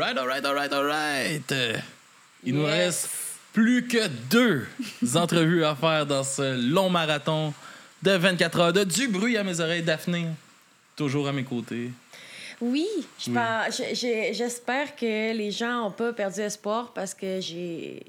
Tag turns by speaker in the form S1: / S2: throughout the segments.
S1: Alright. Il nous reste plus que 2 entrevues à faire dans ce long marathon de 24 heures de du bruit à mes oreilles. Daphné, toujours à mes côtés.
S2: Oui, j'espère que les gens n'ont pas perdu espoir parce que j'ai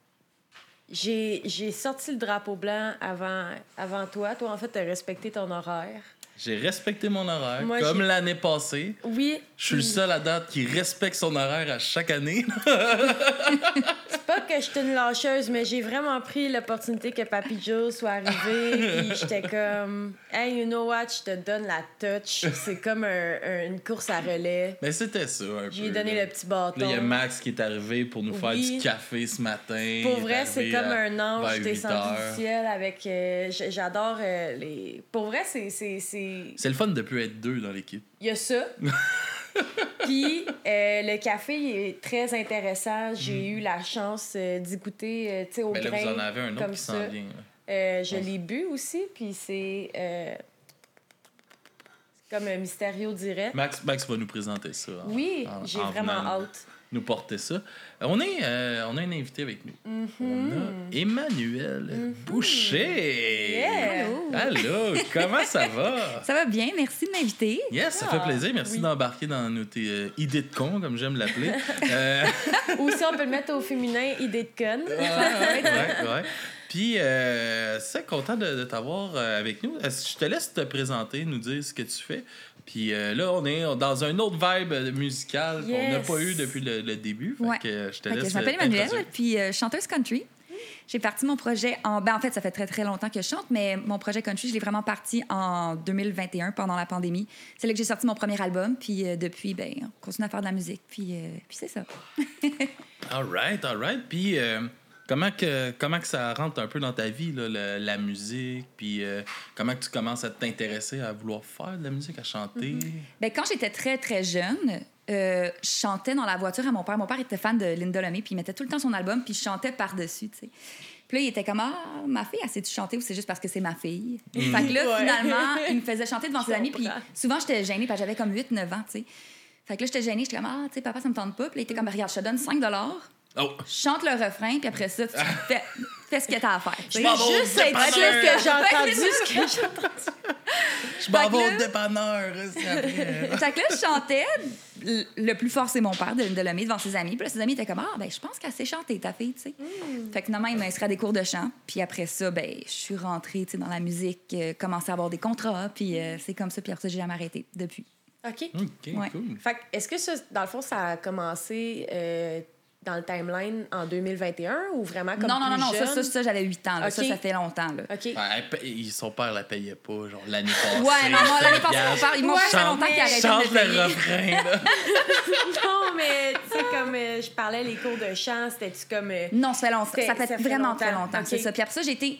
S2: sorti le drapeau blanc avant toi. Toi, en fait, tu as respecté ton horaire.
S1: J'ai respecté mon horaire,
S2: Moi,
S1: comme l'année passée.
S2: Oui.
S1: Je suis le seul à date qui respecte son horaire à chaque année.
S2: C'est pas que je suis une lâcheuse, mais j'ai vraiment pris l'opportunité que Papy Joe soit arrivé. Puis j'étais comme, hey, you know what, je te donne la touch. C'est comme une course à relais.
S1: Mais c'était ça, un peu.
S2: J'ai donné le petit bâton.
S1: Là, il y a Max qui est arrivé pour nous faire du café ce matin.
S2: Pour vrai, c'est comme un ange descendu du ciel avec... j'adore les... Pour vrai,
S1: C'est le fun de plus être 2 dans l'équipe.
S2: Il y a ça. Puis le café il est très intéressant. J'ai eu la chance d'y goûter au grain.
S1: Là, vous en avez un autre qui s'en vient.
S2: Je l'ai bu aussi, puis c'est comme un Mysterio direct.
S1: Max va nous présenter ça.
S2: Oui, j'ai vraiment hâte.
S1: Nous porter ça. On a un invité avec nous. On a Emmanuelle Boucher.
S2: Yeah.
S1: Allô, comment ça va?
S3: Ça va bien, merci de m'inviter.
S1: Yes, ça fait plaisir. Merci d'embarquer dans nos idées de con, comme j'aime l'appeler.
S2: Ou si on peut le mettre au féminin, idée de conne.
S1: Ouais. Puis, c'est content de t'avoir avec nous. Je te laisse te présenter, nous dire ce que tu fais. Puis là, on est dans un autre vibe musical qu'on n'a pas eu depuis le début. Fait que je te laisse.
S3: Je m'appelle Emmanuelle, puis chanteuse country. J'ai parti mon projet en fait, ça fait très, très longtemps que je chante, mais mon projet country, je l'ai vraiment parti en 2021, pendant la pandémie. C'est là que j'ai sorti mon premier album, puis depuis, on continue à faire de la musique, puis c'est ça.
S1: All right. Puis... Comment que ça rentre un peu dans ta vie, là, la musique, puis comment que tu commences à t'intéresser à vouloir faire de la musique, à chanter?
S3: Quand j'étais très, très jeune, je chantais dans la voiture à mon père. Mon père était fan de Linda Lemay, puis il mettait tout le temps son album, puis je chantais par-dessus, tu sais. Puis là, il était comme « Ah, ma fille, elle sait-tu chanter ou c'est juste parce que c'est ma fille? » Fait que là, finalement, il me faisait chanter devant ses amis, puis souvent, j'étais gênée, parce que j'avais comme 8-9 ans, tu sais. Fait que là, j'étais gênée, j'étais comme « Ah, tu sais, papa, ça me tente pas. » Puis là, il était comme « Regarde, je te donne $5. Chante le refrain, puis après ça, tu fais ce que t'as à faire.
S2: Je veux juste être sûre que j'ai entendu ce que j'ai entendu.
S1: Je m'en vais au dépanneur.
S3: Fait que là, je chantais. Le plus fort, c'est mon père, de Lemay, devant ses amis. Puis là, ses amis étaient comme « Ah, je pense qu'elle sait chanter, ta fille, tu sais. » Fait que finalement, il m'a inscrit à des cours de chant. Puis après ça, je suis rentrée, tu sais, dans la musique, commencé à avoir des contrats. Puis c'est comme ça. Puis après ça, j'ai jamais arrêté depuis.
S2: OK,
S1: cool.
S2: Fait que est-ce que ça, dans le fond, ça a commencé... dans le timeline en 2021 ou vraiment comme
S3: Non,
S2: jeune?
S3: ça j'avais 8 ans. Là.
S2: Okay.
S3: Ça fait longtemps. Là.
S2: OK.
S1: Son père la payait pas, genre l'année passée.
S3: Ouais, non, l'année passée, mon père, il m'a fait longtemps qu'il arrêtait
S1: change
S3: de me payer.
S1: le refrain, là.
S2: Non, mais tu sais, comme je parlais, les cours de chant, c'était-tu comme...
S3: Non, ça fait longtemps. Ça fait vraiment très longtemps.
S2: Okay.
S3: C'est ça. Puis après ça,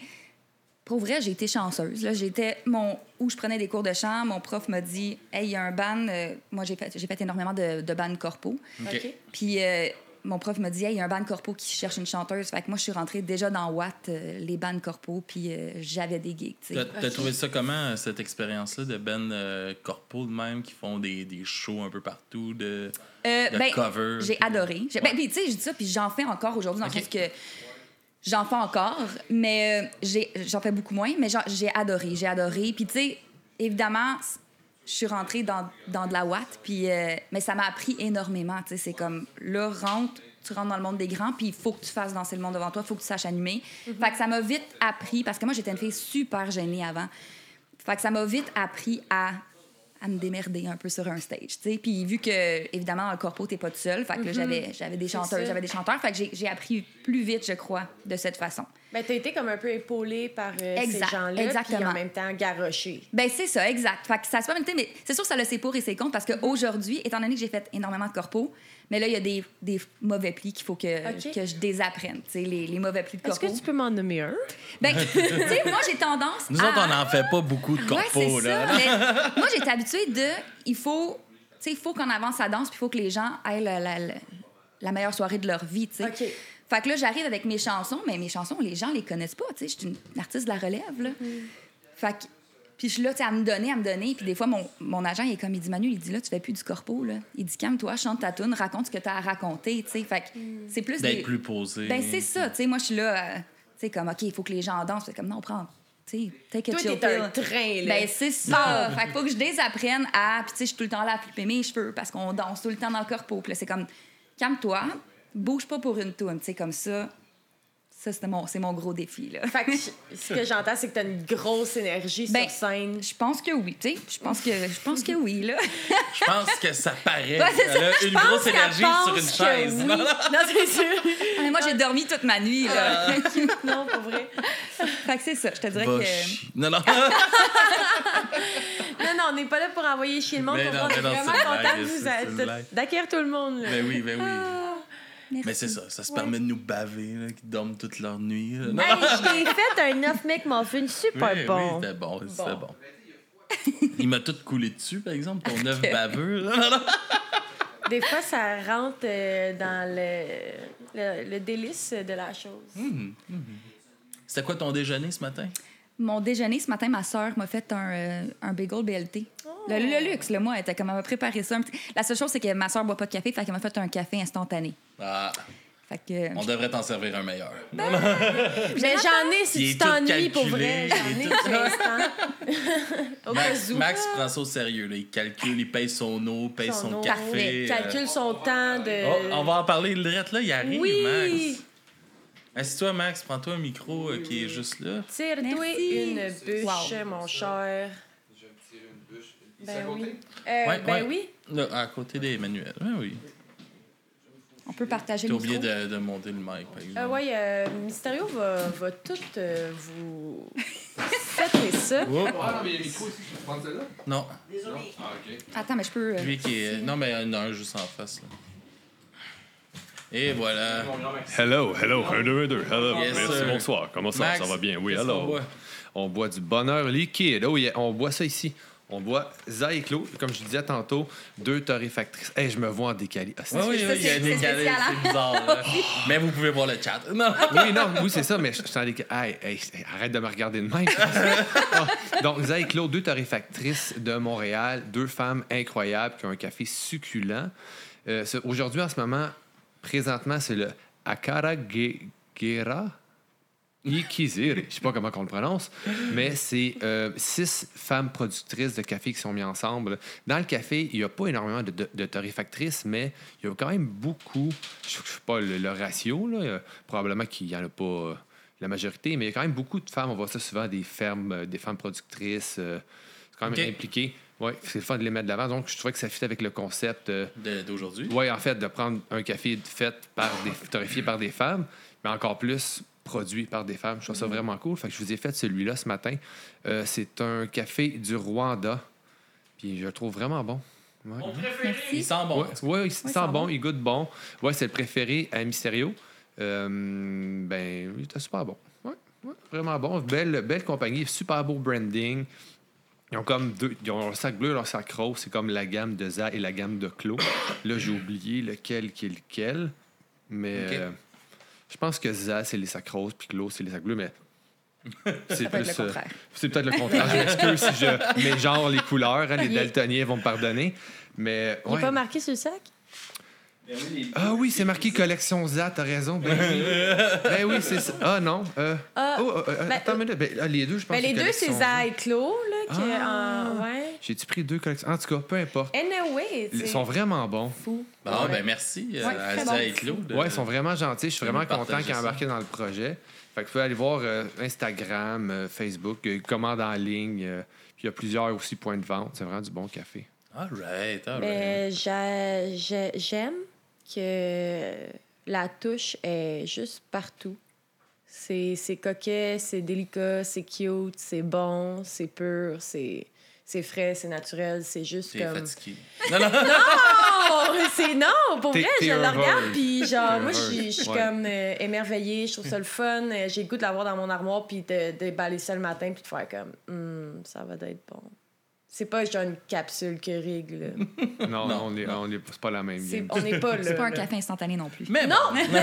S3: pour vrai, j'ai été chanceuse. Là. Où je prenais des cours de chant, mon prof m'a dit « Hey, il y a un band... moi, j'ai fait énormément de bands corpo.
S2: OK.
S3: Puis... mon prof m'a dit, hey, il y a un band corpo qui cherche une chanteuse. Fait que moi, je suis rentrée déjà dans Watt, les bands corpo, puis j'avais des gigs.
S1: T'as trouvé ça comment, cette expérience-là de bands corpo de même qui font des shows un peu partout, de covers?
S3: J'ai adoré. Puis tu sais, je dis ça, puis j'en fais encore aujourd'hui, dans le sens que j'en fais encore, mais j'en fais beaucoup moins, mais j'ai adoré. Puis tu sais, évidemment... Je suis rentrée dans de la Watt, puis mais ça m'a appris énormément. C'est comme, là, tu rentres dans le monde des grands, puis il faut que tu fasses danser le monde devant toi, il faut que tu saches animer. Fait que ça m'a vite appris, parce que moi, j'étais une fille super gênée avant. Fait que ça m'a vite appris à me démerder un peu sur un stage. T'sais. Puis vu que, évidemment, dans le corpo, t'es pas tout seul, fait que là, j'avais des chanteuses, j'avais des chanteurs, fait que j'ai appris plus vite, je crois, de cette façon.
S2: T'as été comme un peu épaulée par ces gens-là,
S3: exactement.
S2: puis en même temps garochée.
S3: C'est ça, exact. Fait que ça se passe, mais c'est sûr que ça a ses pour et ses contre, parce qu'aujourd'hui, étant donné que j'ai fait énormément de corpo, mais là, il y a des mauvais plis qu'il faut que je désapprenne, les mauvais plis de corpo.
S2: Est-ce que tu peux m'en nommer un?
S3: Tu sais, moi, j'ai tendance
S1: Nous autres, on n'en fait pas beaucoup de corpo, là.
S3: Ça, mais moi, j'étais habituée il faut qu'on avance la danse, puis il faut que les gens aient la meilleure soirée de leur vie, tu sais.
S2: OK.
S3: Fait que là, j'arrive avec mes chansons, mais mes chansons, les gens les connaissent pas, tu sais. Je suis une artiste de la relève, là. Fait que Puis je suis là, tu sais, à me donner. Puis des fois, mon agent, il est comme, il dit, Manu, il dit, là, tu fais plus du corpo, là. Il dit, calme-toi, chante ta toune, raconte ce que tu as à raconter, tu sais. Fait que c'est plus
S1: D'être plus posé.
S3: Ben, c'est ça, tu sais. Moi, je suis là, tu sais, comme, OK, il faut que les gens dansent. C'est comme, non, prends, tu sais, take a
S2: Toi,
S3: chill
S2: t'es
S3: pill.
S2: un train, là.
S3: Ben, c'est ça. Fait qu'il faut que je désapprenne à. Puis, tu sais, je suis tout le temps là à flipper mes cheveux parce qu'on danse tout le temps dans le corpo. Puis là, c'est comme, calme-toi, bouge pas pour une toune, tu sais, comme ça. Ça, c'est mon gros défi, là.
S2: Fait que ce que j'entends, c'est que t'as une grosse énergie sur scène.
S3: Je pense que oui, tu sais. Je pense que oui, là.
S1: Je pense que ça paraît.
S3: Ouais, c'est ça.
S1: Elle a
S3: Je
S1: une
S3: pense
S1: grosse énergie sur une
S2: Que
S1: chaise.
S2: oui. Non, c'est sûr.
S3: Ah, moi, j'ai dormi toute ma nuit, là.
S2: Non, pour vrai.
S3: Fait que c'est ça. Je te dirais
S1: Va
S3: que...
S1: chier. Non.
S2: Non, on n'est pas là pour envoyer chier le monde.
S1: Mais
S2: Pour
S1: non,
S2: on est
S1: mais non,
S2: vraiment
S1: c'est une
S2: content
S1: blague,
S2: de
S1: c'est une
S2: vous
S1: blague.
S2: d'accueillir tout le monde. Là.
S1: Ben oui.
S3: Merci.
S1: Mais c'est ça se permet de nous baver, là, qui dorment toute leur nuit. Là. Non.
S2: Hey, je t'ai fait un 9 McMuffin super
S1: Oui,
S2: bon.
S1: c'était bon, c'était bon. Il m'a tout coulé dessus, par exemple, ton œuf baveux. Là.
S2: Des fois, ça rentre dans le délice de la chose.
S1: C'était quoi ton déjeuner ce matin?
S3: Mon déjeuner, ce matin, ma sœur m'a fait un bagel BLT. Le luxe, là, moi, elle était comme, elle m'a préparé ça. La seule chose, c'est que ma sœur boit pas de café, fait qu'elle m'a fait un café instantané.
S1: Ah,
S3: Fait que...
S1: on devrait t'en servir un meilleur.
S2: Mais j'en ai
S1: Il
S2: si
S1: est
S2: tu
S1: tout
S2: t'ennuies pour
S1: calculé,
S2: vrai. J'en
S1: il est
S2: ai
S1: tout-
S2: pour l'instant. Au cas où.
S1: Max prend ça au sérieux. Là. Il calcule, il paye son eau, paye son
S2: eau.
S1: café.
S2: Il calcule son temps de...
S1: Oh, on va en parler. Le drette, là, il arrive,
S2: Oui.
S1: Max. Assis-toi, Max. Prends-toi un micro qui est juste là.
S2: Tire-toi
S3: Merci.
S2: une bûche, mon cher.
S4: Je vais me tirer une bûche.
S2: Ben
S4: à côté?
S2: oui.
S1: Ouais.
S2: Oui.
S1: Là, à côté d'Emmanuel. Oui.
S3: On peut partager
S1: T'as
S3: le
S1: oublié
S3: micro.
S1: de monter le mic, par exemple.
S2: Oui, Mysterio va tout vous... Faites ça.
S1: Oh,
S4: Ah non, mais il y a un micro ici, je peux prendre celle-là?
S1: non.
S4: Ah, ok.
S3: Attends, mais je peux...
S1: Lui qui est... Non, mais il y en a un juste en face. Là. Et voilà.
S4: Mon grand Maxime.
S5: Hello, 1, 2, 2. Hello,
S1: Yes,
S5: merci,
S1: sir.
S5: bonsoir. Comment ça?
S1: Max,
S5: Ça va bien? Oui,
S1: qu'est-ce qu'on
S5: hello.
S1: boit?
S5: On boit du bonheur liquide. Oh, yeah, on boit ça ici. On boit Zyclo, comme je disais tantôt, 2 torréfactrices. Hey, je me vois en décalé. Ah, c'est-
S1: Oui,
S3: Ça,
S1: il y a
S3: c'est
S1: des
S3: spécial,
S1: galets,
S3: hein?
S1: c'est bizarre. Là. Mais vous pouvez voir le chat. Non.
S5: oui, c'est ça, mais je suis en décalé. Hey, arrête de me regarder de même. Ah, donc, Zyclo, 2 torréfactrices de Montréal, 2 femmes incroyables qui ont un café succulent. Aujourd'hui, en ce moment, présentement, c'est le Acaragera Ikiziri. Je sais pas comment on le prononce, mais c'est 6 femmes productrices de café qui sont mises ensemble. Dans le café, il n'y a pas énormément de torréfactrices, mais il y a quand même beaucoup. Je ne sais pas le ratio, là, probablement qu'il n'y en a pas la majorité, mais il y a quand même beaucoup de femmes. On voit ça souvent, des femmes productrices. C'est quand même
S1: OK.
S5: impliqué. Oui, c'est le fun de les mettre de l'avant. Donc, je trouvais que ça fit avec le concept.
S1: D'aujourd'hui.
S5: Oui, en fait, de prendre un café torréfié par des femmes, mais encore plus produit par des femmes. Je trouve ça vraiment cool. Fait que je vous ai fait celui-là ce matin. C'est un café du Rwanda. Puis je le trouve vraiment bon. Ouais.
S1: Il
S3: Merci.
S1: sent bon.
S5: Ouais, il sent
S3: sent
S5: bon,
S3: bon.
S5: il goûte bon. Ouais, c'est le préféré à Mysterio. Il était super bon. Ouais, vraiment bon. Belle compagnie, super beau branding. Ils ont comme ils ont leur sac bleu, leur sac rose. C'est comme la gamme de Za et la gamme de Clos. Là, j'ai oublié lequel qui est lequel. Mais
S1: OK.
S5: je pense que Za, c'est les sacs roses, puis Clos, c'est les sacs bleus. Mais c'est
S3: peut être le contraire.
S5: c'est peut-être le contraire. Je m'excuse si je mets genre les couleurs. Hein, les daltoniens vont me pardonner. Mais
S2: Il n'est
S5: ouais.
S2: pas marqué sur le sac?
S5: Ah oui, c'est marqué collection ZA, t'as raison. Ben oui, c'est ça. Ah non. Attends une minute. Les deux, je pense
S2: Ben, les
S5: que
S2: deux, c'est
S5: collection
S2: Zay Clos, là,
S5: Ah.
S2: ouais.
S5: J'ai-tu pris 2 collections? En tout cas, peu importe.
S2: Anyway,
S5: Ils
S2: c'est
S5: sont vraiment bons.
S2: fou.
S1: Bon,
S2: Ouais.
S1: ben merci à
S3: très bon.
S1: Zia et Claude.
S5: Ouais, ils sont vraiment gentils. Je suis vraiment
S1: nous
S5: content
S1: partager
S5: qu'ils aient
S1: ça.
S5: embarqué dans le projet. Fait que vous pouvez aller voir Instagram, Facebook, commande en ligne. Puis il y a plusieurs aussi points de vente. C'est vraiment du bon café.
S1: All right.
S2: Mais j'aime que la touche est juste partout. C'est coquet, c'est délicat, c'est cute, c'est bon, c'est pur, c'est frais, c'est naturel, c'est juste
S1: T'es
S2: comme...
S1: fatigué. Non, non.
S2: Non, pour
S5: T'es-
S2: vrai,
S5: t'es
S2: je le
S5: heureuse.
S2: regarde, puis genre,
S5: T'es
S2: moi,
S5: heureuse.
S2: je suis
S5: Ouais.
S2: comme émerveillée, je trouve ça le fun, j'ai le goût de l'avoir dans mon armoire, puis de déballer ça le matin, puis de faire comme, ça va être bon. C'est pas genre une capsule que rigue, là.
S5: Non,
S1: Non,
S5: c'est pas la même game.
S2: On n'est pas là.
S3: C'est pas un
S2: là.
S3: café instantané non plus.
S1: Mais
S2: Non!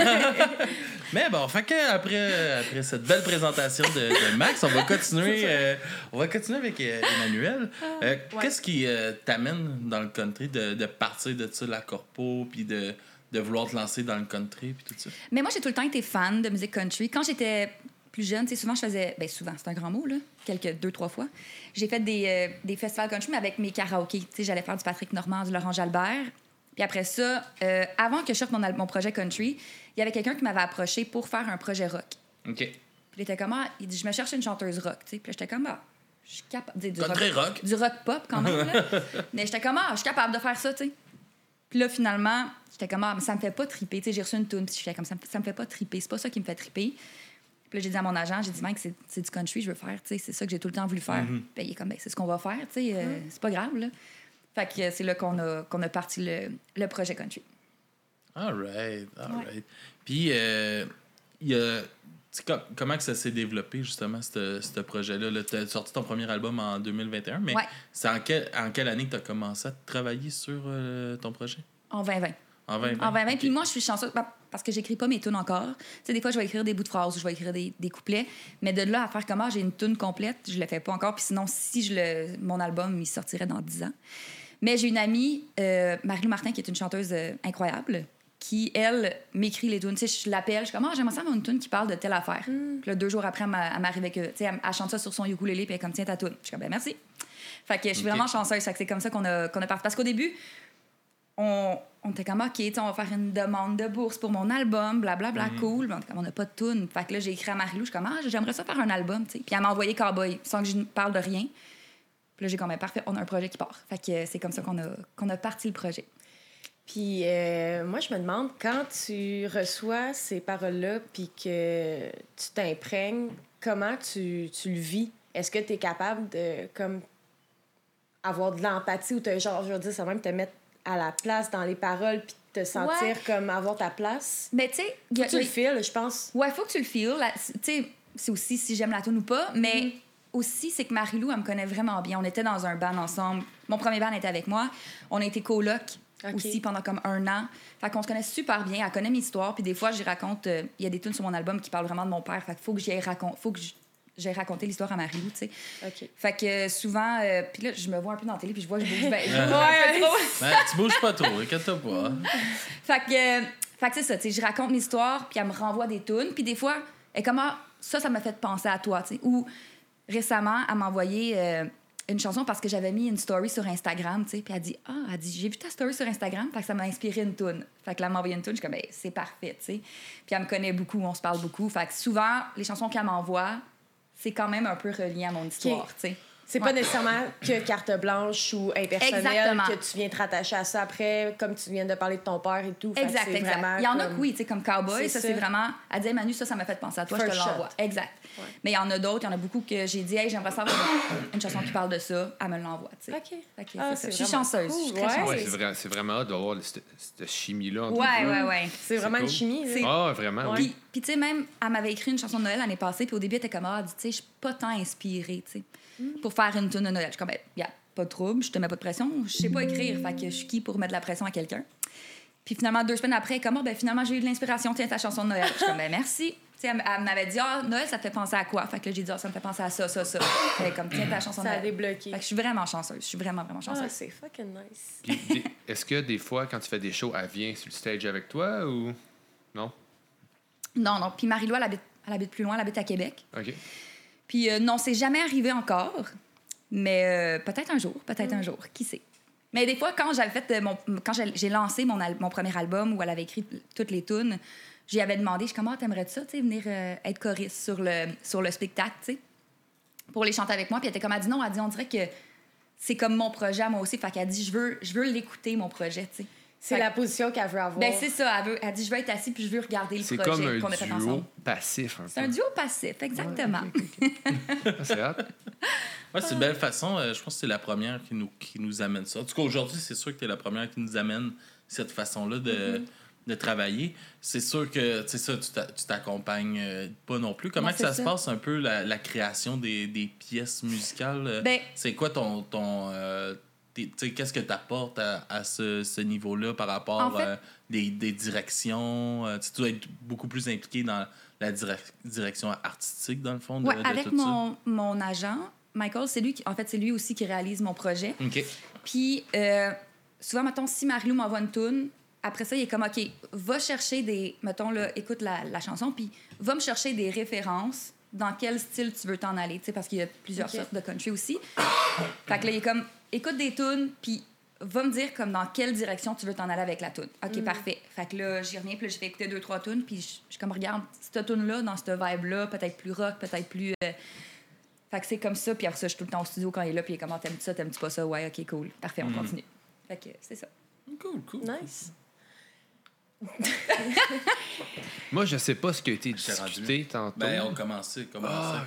S1: Mais bon, fait que après cette belle présentation de Max, on va continuer avec Emmanuel. Qu'est-ce qui t'amène dans le country de partir de ça, la corpo, puis de vouloir te lancer dans le country, puis tout ça?
S3: Mais moi, j'ai tout le temps été fan de musique country. Quand j'étais plus jeune, tu sais, souvent, je faisais... Ben souvent, c'est un grand mot, là. 2-3 fois. J'ai fait des festivals country, mais avec mes karaokés. Tu sais, j'allais faire du Patrick Normand, du Laurent Jalbert. Puis après ça, avant que je sorte mon projet country, il y avait quelqu'un qui m'avait approché pour faire un projet rock.
S1: OK.
S3: Puis il était comme, il dit, je me cherche une chanteuse rock, tu sais. Puis là, j'étais comme, je suis capable... Du
S1: Country rock?
S3: Du rock pop, quand même, là. Mais j'étais comme, je suis capable de faire ça, tu sais. Puis là, finalement, j'étais comme, mais ça me fait pas triper. Tu sais, j'ai reçu une toune, puis j'étais comme, ça me fait pas triper. C'est pas ça qui me fait triper. Puis là, j'ai dit à mon agent, j'ai dit, Mike, c'est du country, je veux faire. Tu sais, c'est ça que j'ai tout le temps voulu faire. Puis il est comme, c'est ce qu'on va faire, tu sais, c'est pas grave, là. Fait que c'est là qu'on a parti le projet country.
S1: All right. Puis, il y a... Comment que ça s'est développé, justement, ce projet-là? Tu as sorti ton premier album en 2021, mais c'est en quelle année que tu as commencé à travailler sur ton projet?
S3: En 2020.
S1: En 2020.
S3: En 2020.
S1: Okay.
S3: Puis moi, je suis chanceuse parce que j'écris pas mes tunes encore. Tu sais, des fois, je vais écrire des bouts de phrases ou je vais écrire des couplets. Mais de là à faire comment j'ai une tune complète, je le fais pas encore. Puis sinon, si mon album, il sortirait dans 10 ans. Mais j'ai une amie, Marie-Lou Martin, qui est une chanteuse incroyable, qui, elle, m'écrit les tunes. Tu sais, je l'appelle, je suis comme, j'aimerais ça avoir une tune qui parle de telle affaire. Puis là, 2 jours après, elle m'arrive avec... Tu sais, elle chante ça sur son ukulélé, puis elle est comme, tiens, ta tune. Je suis comme, ben merci. Fait que je suis vraiment chanceuse. Fait que c'est comme ça qu'on a parti. Parce qu'au début, on était comme, OK, on va faire une demande de bourse pour mon album, blablabla, cool. Mais on n'a pas de tune. Fait que là, j'ai écrit à Marie-Lou, je suis comme, j'aimerais ça faire un album, tu sais. Puis elle m'a envoyé Cowboy, sans que je ne parle de rien. Puis là, j'ai comme, parfait, on a un projet qui part. Fait que c'est comme ça qu'on a parti le projet.
S2: Puis moi, je me demande, quand tu reçois ces paroles-là puis que tu t'imprègnes, comment tu le vis? Est-ce que tu es capable de comme avoir de l'empathie ou genre, je veux dire, ça va même te mettre à la place dans les paroles puis te sentir comme avoir ta place?
S3: Mais tu sais...
S2: Faut que tu le files, je pense.
S3: Ouais, faut que tu le files. Tu sais, c'est aussi si j'aime la tune ou pas, mais... Aussi, c'est que Marie-Lou, elle me connaît vraiment bien. On était dans un band ensemble. Mon premier band était avec moi. On a été coloc aussi pendant comme 1 an. Fait qu'on se connaît super bien. Elle connaît mes histoires. Puis des fois, j'y raconte... Il y a des tunes sur mon album qui parlent vraiment de mon père. Fait qu'il faut que j'ai raconté l'histoire à Marie-Lou, tu sais.
S2: OK.
S3: Fait que souvent... puis là, je me vois un peu dans la télé, puis je vois que je bouge.
S1: Tu bouges pas trop, inquiète-toi pas.
S3: Fait que c'est ça, tu sais. Je raconte mes histoires, puis elle me renvoie des tunes. Puis des fois, elle est comme... ça m'a fait penser à toi, tu sais. Ou... Récemment, elle m'a envoyé une chanson parce que j'avais mis une story sur Instagram, tu sais, puis elle dit j'ai vu ta story sur Instagram, fait que ça m'a inspiré une toune. Fait que là, elle m'a envoyé une toune, je suis comme c'est parfait, tu sais. Puis elle me connaît beaucoup, on se parle beaucoup, fait que souvent les chansons qu'elle m'envoie, c'est quand même un peu relié à mon histoire, tu sais.
S2: C'est pas nécessairement que carte blanche ou impersonnelle.
S3: Exactement.
S2: Que tu viens te rattacher à ça après, comme tu viens de parler de ton père et tout.
S3: Exact. Il y en a que oui, tu sais, comme Cowboy, ça c'est vraiment... Elle dit Manu, ça m'a fait penser à toi, je te l'envoie. Exact. Ouais. Mais il y en a d'autres, il y en a beaucoup que j'ai dit j'aimerais savoir une chanson qui parle de ça, elle me l'envoie, tu sais.
S2: OK.
S3: Je suis chanceuse.
S2: Cool.
S3: Je suis très chanceuse.
S5: Ouais, c'est vraiment hâte d'avoir cette chimie-là.
S3: Ouais.
S2: C'est vraiment une chimie.
S5: Vraiment,
S3: oui. Puis tu sais, même, elle m'avait écrit une chanson de Noël l'année passée, puis au début, elle était comme, tu sais, je suis pas tant inspirée, tu sais, pour faire une tune de Noël. Je suis comme, pas de trouble, je te mets pas de pression, je sais pas écrire, fait que je suis qui pour mettre de la pression à quelqu'un. Puis finalement, 2 semaines après, comme, finalement, j'ai eu de l'inspiration, tiens, ta chanson de Noël. Je suis comme, merci. Tu sais, elle m'avait dit, Noël, ça te fait penser à quoi? Fait que là, j'ai dit, ça me fait penser à ça. Elle est comme, tiens, ta chanson de Noël.
S2: Ça a débloqué.
S3: Fait que je suis vraiment chanceuse. Je suis vraiment, vraiment chanceuse.
S2: C'est fucking nice.
S5: Puis, est-ce que des fois, quand tu fais des shows, elle vient sur le stage avec toi ou non?
S3: Non. Puis Marie-Lou, elle habite plus loin, elle habite à Québec.
S5: OK.
S3: Puis non, c'est jamais arrivé encore. Mais peut-être un jour, qui sait. Mais des fois, quand j'ai lancé mon premier album où elle avait écrit toutes les tunes, j'y avais demandé, comment t'aimerais ça, tu sais, venir être choriste sur le spectacle, tu sais, pour les chanter avec moi. Puis elle était comme, elle dit non, on dirait que c'est comme mon projet à moi aussi. Fait qu'elle dit, je veux l'écouter, mon projet, tu sais.
S2: C'est la position qu'elle veut avoir.
S3: Ben c'est ça, elle dit, je veux être assise puis je veux regarder le projet qu'on a fait ensemble.
S5: C'est comme un duo passif, un peu.
S3: C'est un duo passif, exactement.
S5: Ouais, c'est hâte.
S1: Ouais, c'est une belle façon. Je pense que c'est la première qui nous amène ça. En tout cas, aujourd'hui, c'est sûr que tu es la première qui nous amène cette façon-là de travailler. C'est sûr que, tu sais, ça, tu t'accompagnes pas non plus. Comment
S3: Non,
S1: que ça
S3: c'est
S1: se
S3: ça.
S1: passe un peu, la création des pièces musicales?
S3: Ben-
S1: C'est quoi ton tu sais, qu'est-ce que tu apportes à ce niveau-là par rapport
S3: En fait-
S1: à des directions? Tu dois être beaucoup plus impliqué dans la direction artistique, dans le fond, de,
S3: Ouais,
S1: de
S3: avec
S1: tout
S3: mon agent, Michael, c'est lui qui, en fait, c'est lui aussi qui réalise mon projet.
S1: ça. OK.
S3: Puis, souvent, mettons, si Marie-Lou m'envoie une toune, après ça, il est comme, OK, va chercher des... Mettons, là, écoute la chanson, puis va me chercher des références dans quel style tu veux t'en aller, tu sais, parce qu'il y a plusieurs
S2: OK.
S3: sortes de country aussi. Fait que là, il est comme, écoute des tunes, puis va me dire comme dans quelle direction tu veux t'en aller avec la tune. OK, parfait. Fait que là, j'y reviens, puis là, j'ai fait écouter 2-3 tunes, puis je suis comme, regarde, cette tune-là, dans cette vibe-là, peut-être plus rock, peut-être plus... Fait que c'est comme ça, puis après ça, je suis tout le temps au studio quand il est là, puis il est comme, t'aimes-tu ça, t'aimes-tu pas ça? Ouais, OK, cool. Parfait, on continue. Fait que c'est ça.
S1: Cool.
S2: Nice.
S5: Moi, je sais pas ce qui a été
S1: J'étais rendu
S5: discuté tantôt.
S1: Ben, on commençait.
S5: Ah,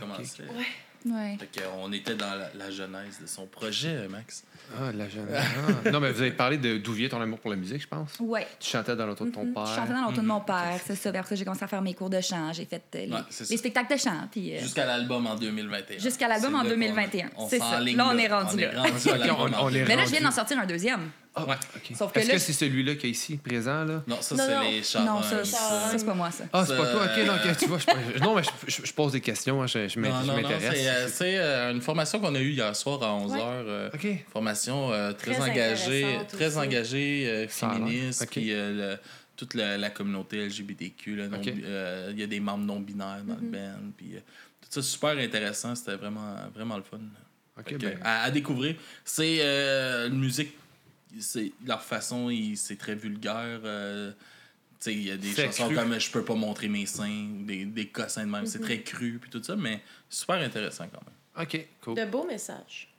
S3: Ouais.
S1: Fait qu'on était dans la genèse de son projet, Max.
S5: Ah, la jeune. Non, mais vous avez parlé d'où vient ton amour pour la musique, je pense.
S3: Ouais.
S5: Tu chantais dans l'auto de ton père.
S3: Je chantais dans l'auto de mon père, c'est ça. Puis après ça, j'ai commencé à faire mes cours de chant. J'ai fait
S1: Ouais, c'est ça.
S3: les spectacles de chant. Puis,
S1: Jusqu'à l'album en 2021.
S3: Jusqu'à l'album
S1: C'est
S3: en
S1: là qu'on-
S3: 2021.
S1: on
S3: C'est ça.
S1: s'enligne
S3: Là, on est rendu là.
S1: On est rendu à l'album
S5: On est
S3: mais là, je viens
S5: rendu.
S3: d'en sortir un deuxième.
S5: Ah,
S1: Ouais.
S5: OK.
S3: Sauf que
S5: Est-ce
S3: là,
S5: que c'est celui-là qui est ici, présent, là?
S1: Non, ça,
S2: Non,
S1: c'est
S2: non.
S1: les charmes.
S3: Non, ça, c'est pas moi, ça.
S5: Ah, c'est pas
S1: Ça,
S5: toi? OK, non, OK, tu vois, non, mais je pose des questions, hein, je
S1: Non, non,
S5: m'intéresse.
S1: c'est une formation qu'on a eue hier soir à 11h.
S5: OK.
S1: Formation très
S2: Très
S1: engagée,
S2: intéressante
S1: très
S2: aussi.
S1: engagée,
S5: Ça a l'air.
S1: féministe,
S5: OK.
S1: puis toute la communauté LGBTQ. Là,
S5: OK.
S1: Il y a des membres non-binaires dans le band. Puis, tout ça, super intéressant. C'était vraiment, vraiment le fun.
S5: OK,
S1: Fait que,
S5: ben.
S1: à découvrir. C'est une musique, c'est leur façon, c'est très vulgaire. Tu sais, il y a des
S5: C'est
S1: chansons
S5: cru.
S1: comme Je peux pas montrer mes seins ou des cossins de même. C'est très cru puis tout ça, mais super intéressant quand même.
S5: OK, cool.
S2: De beaux messages.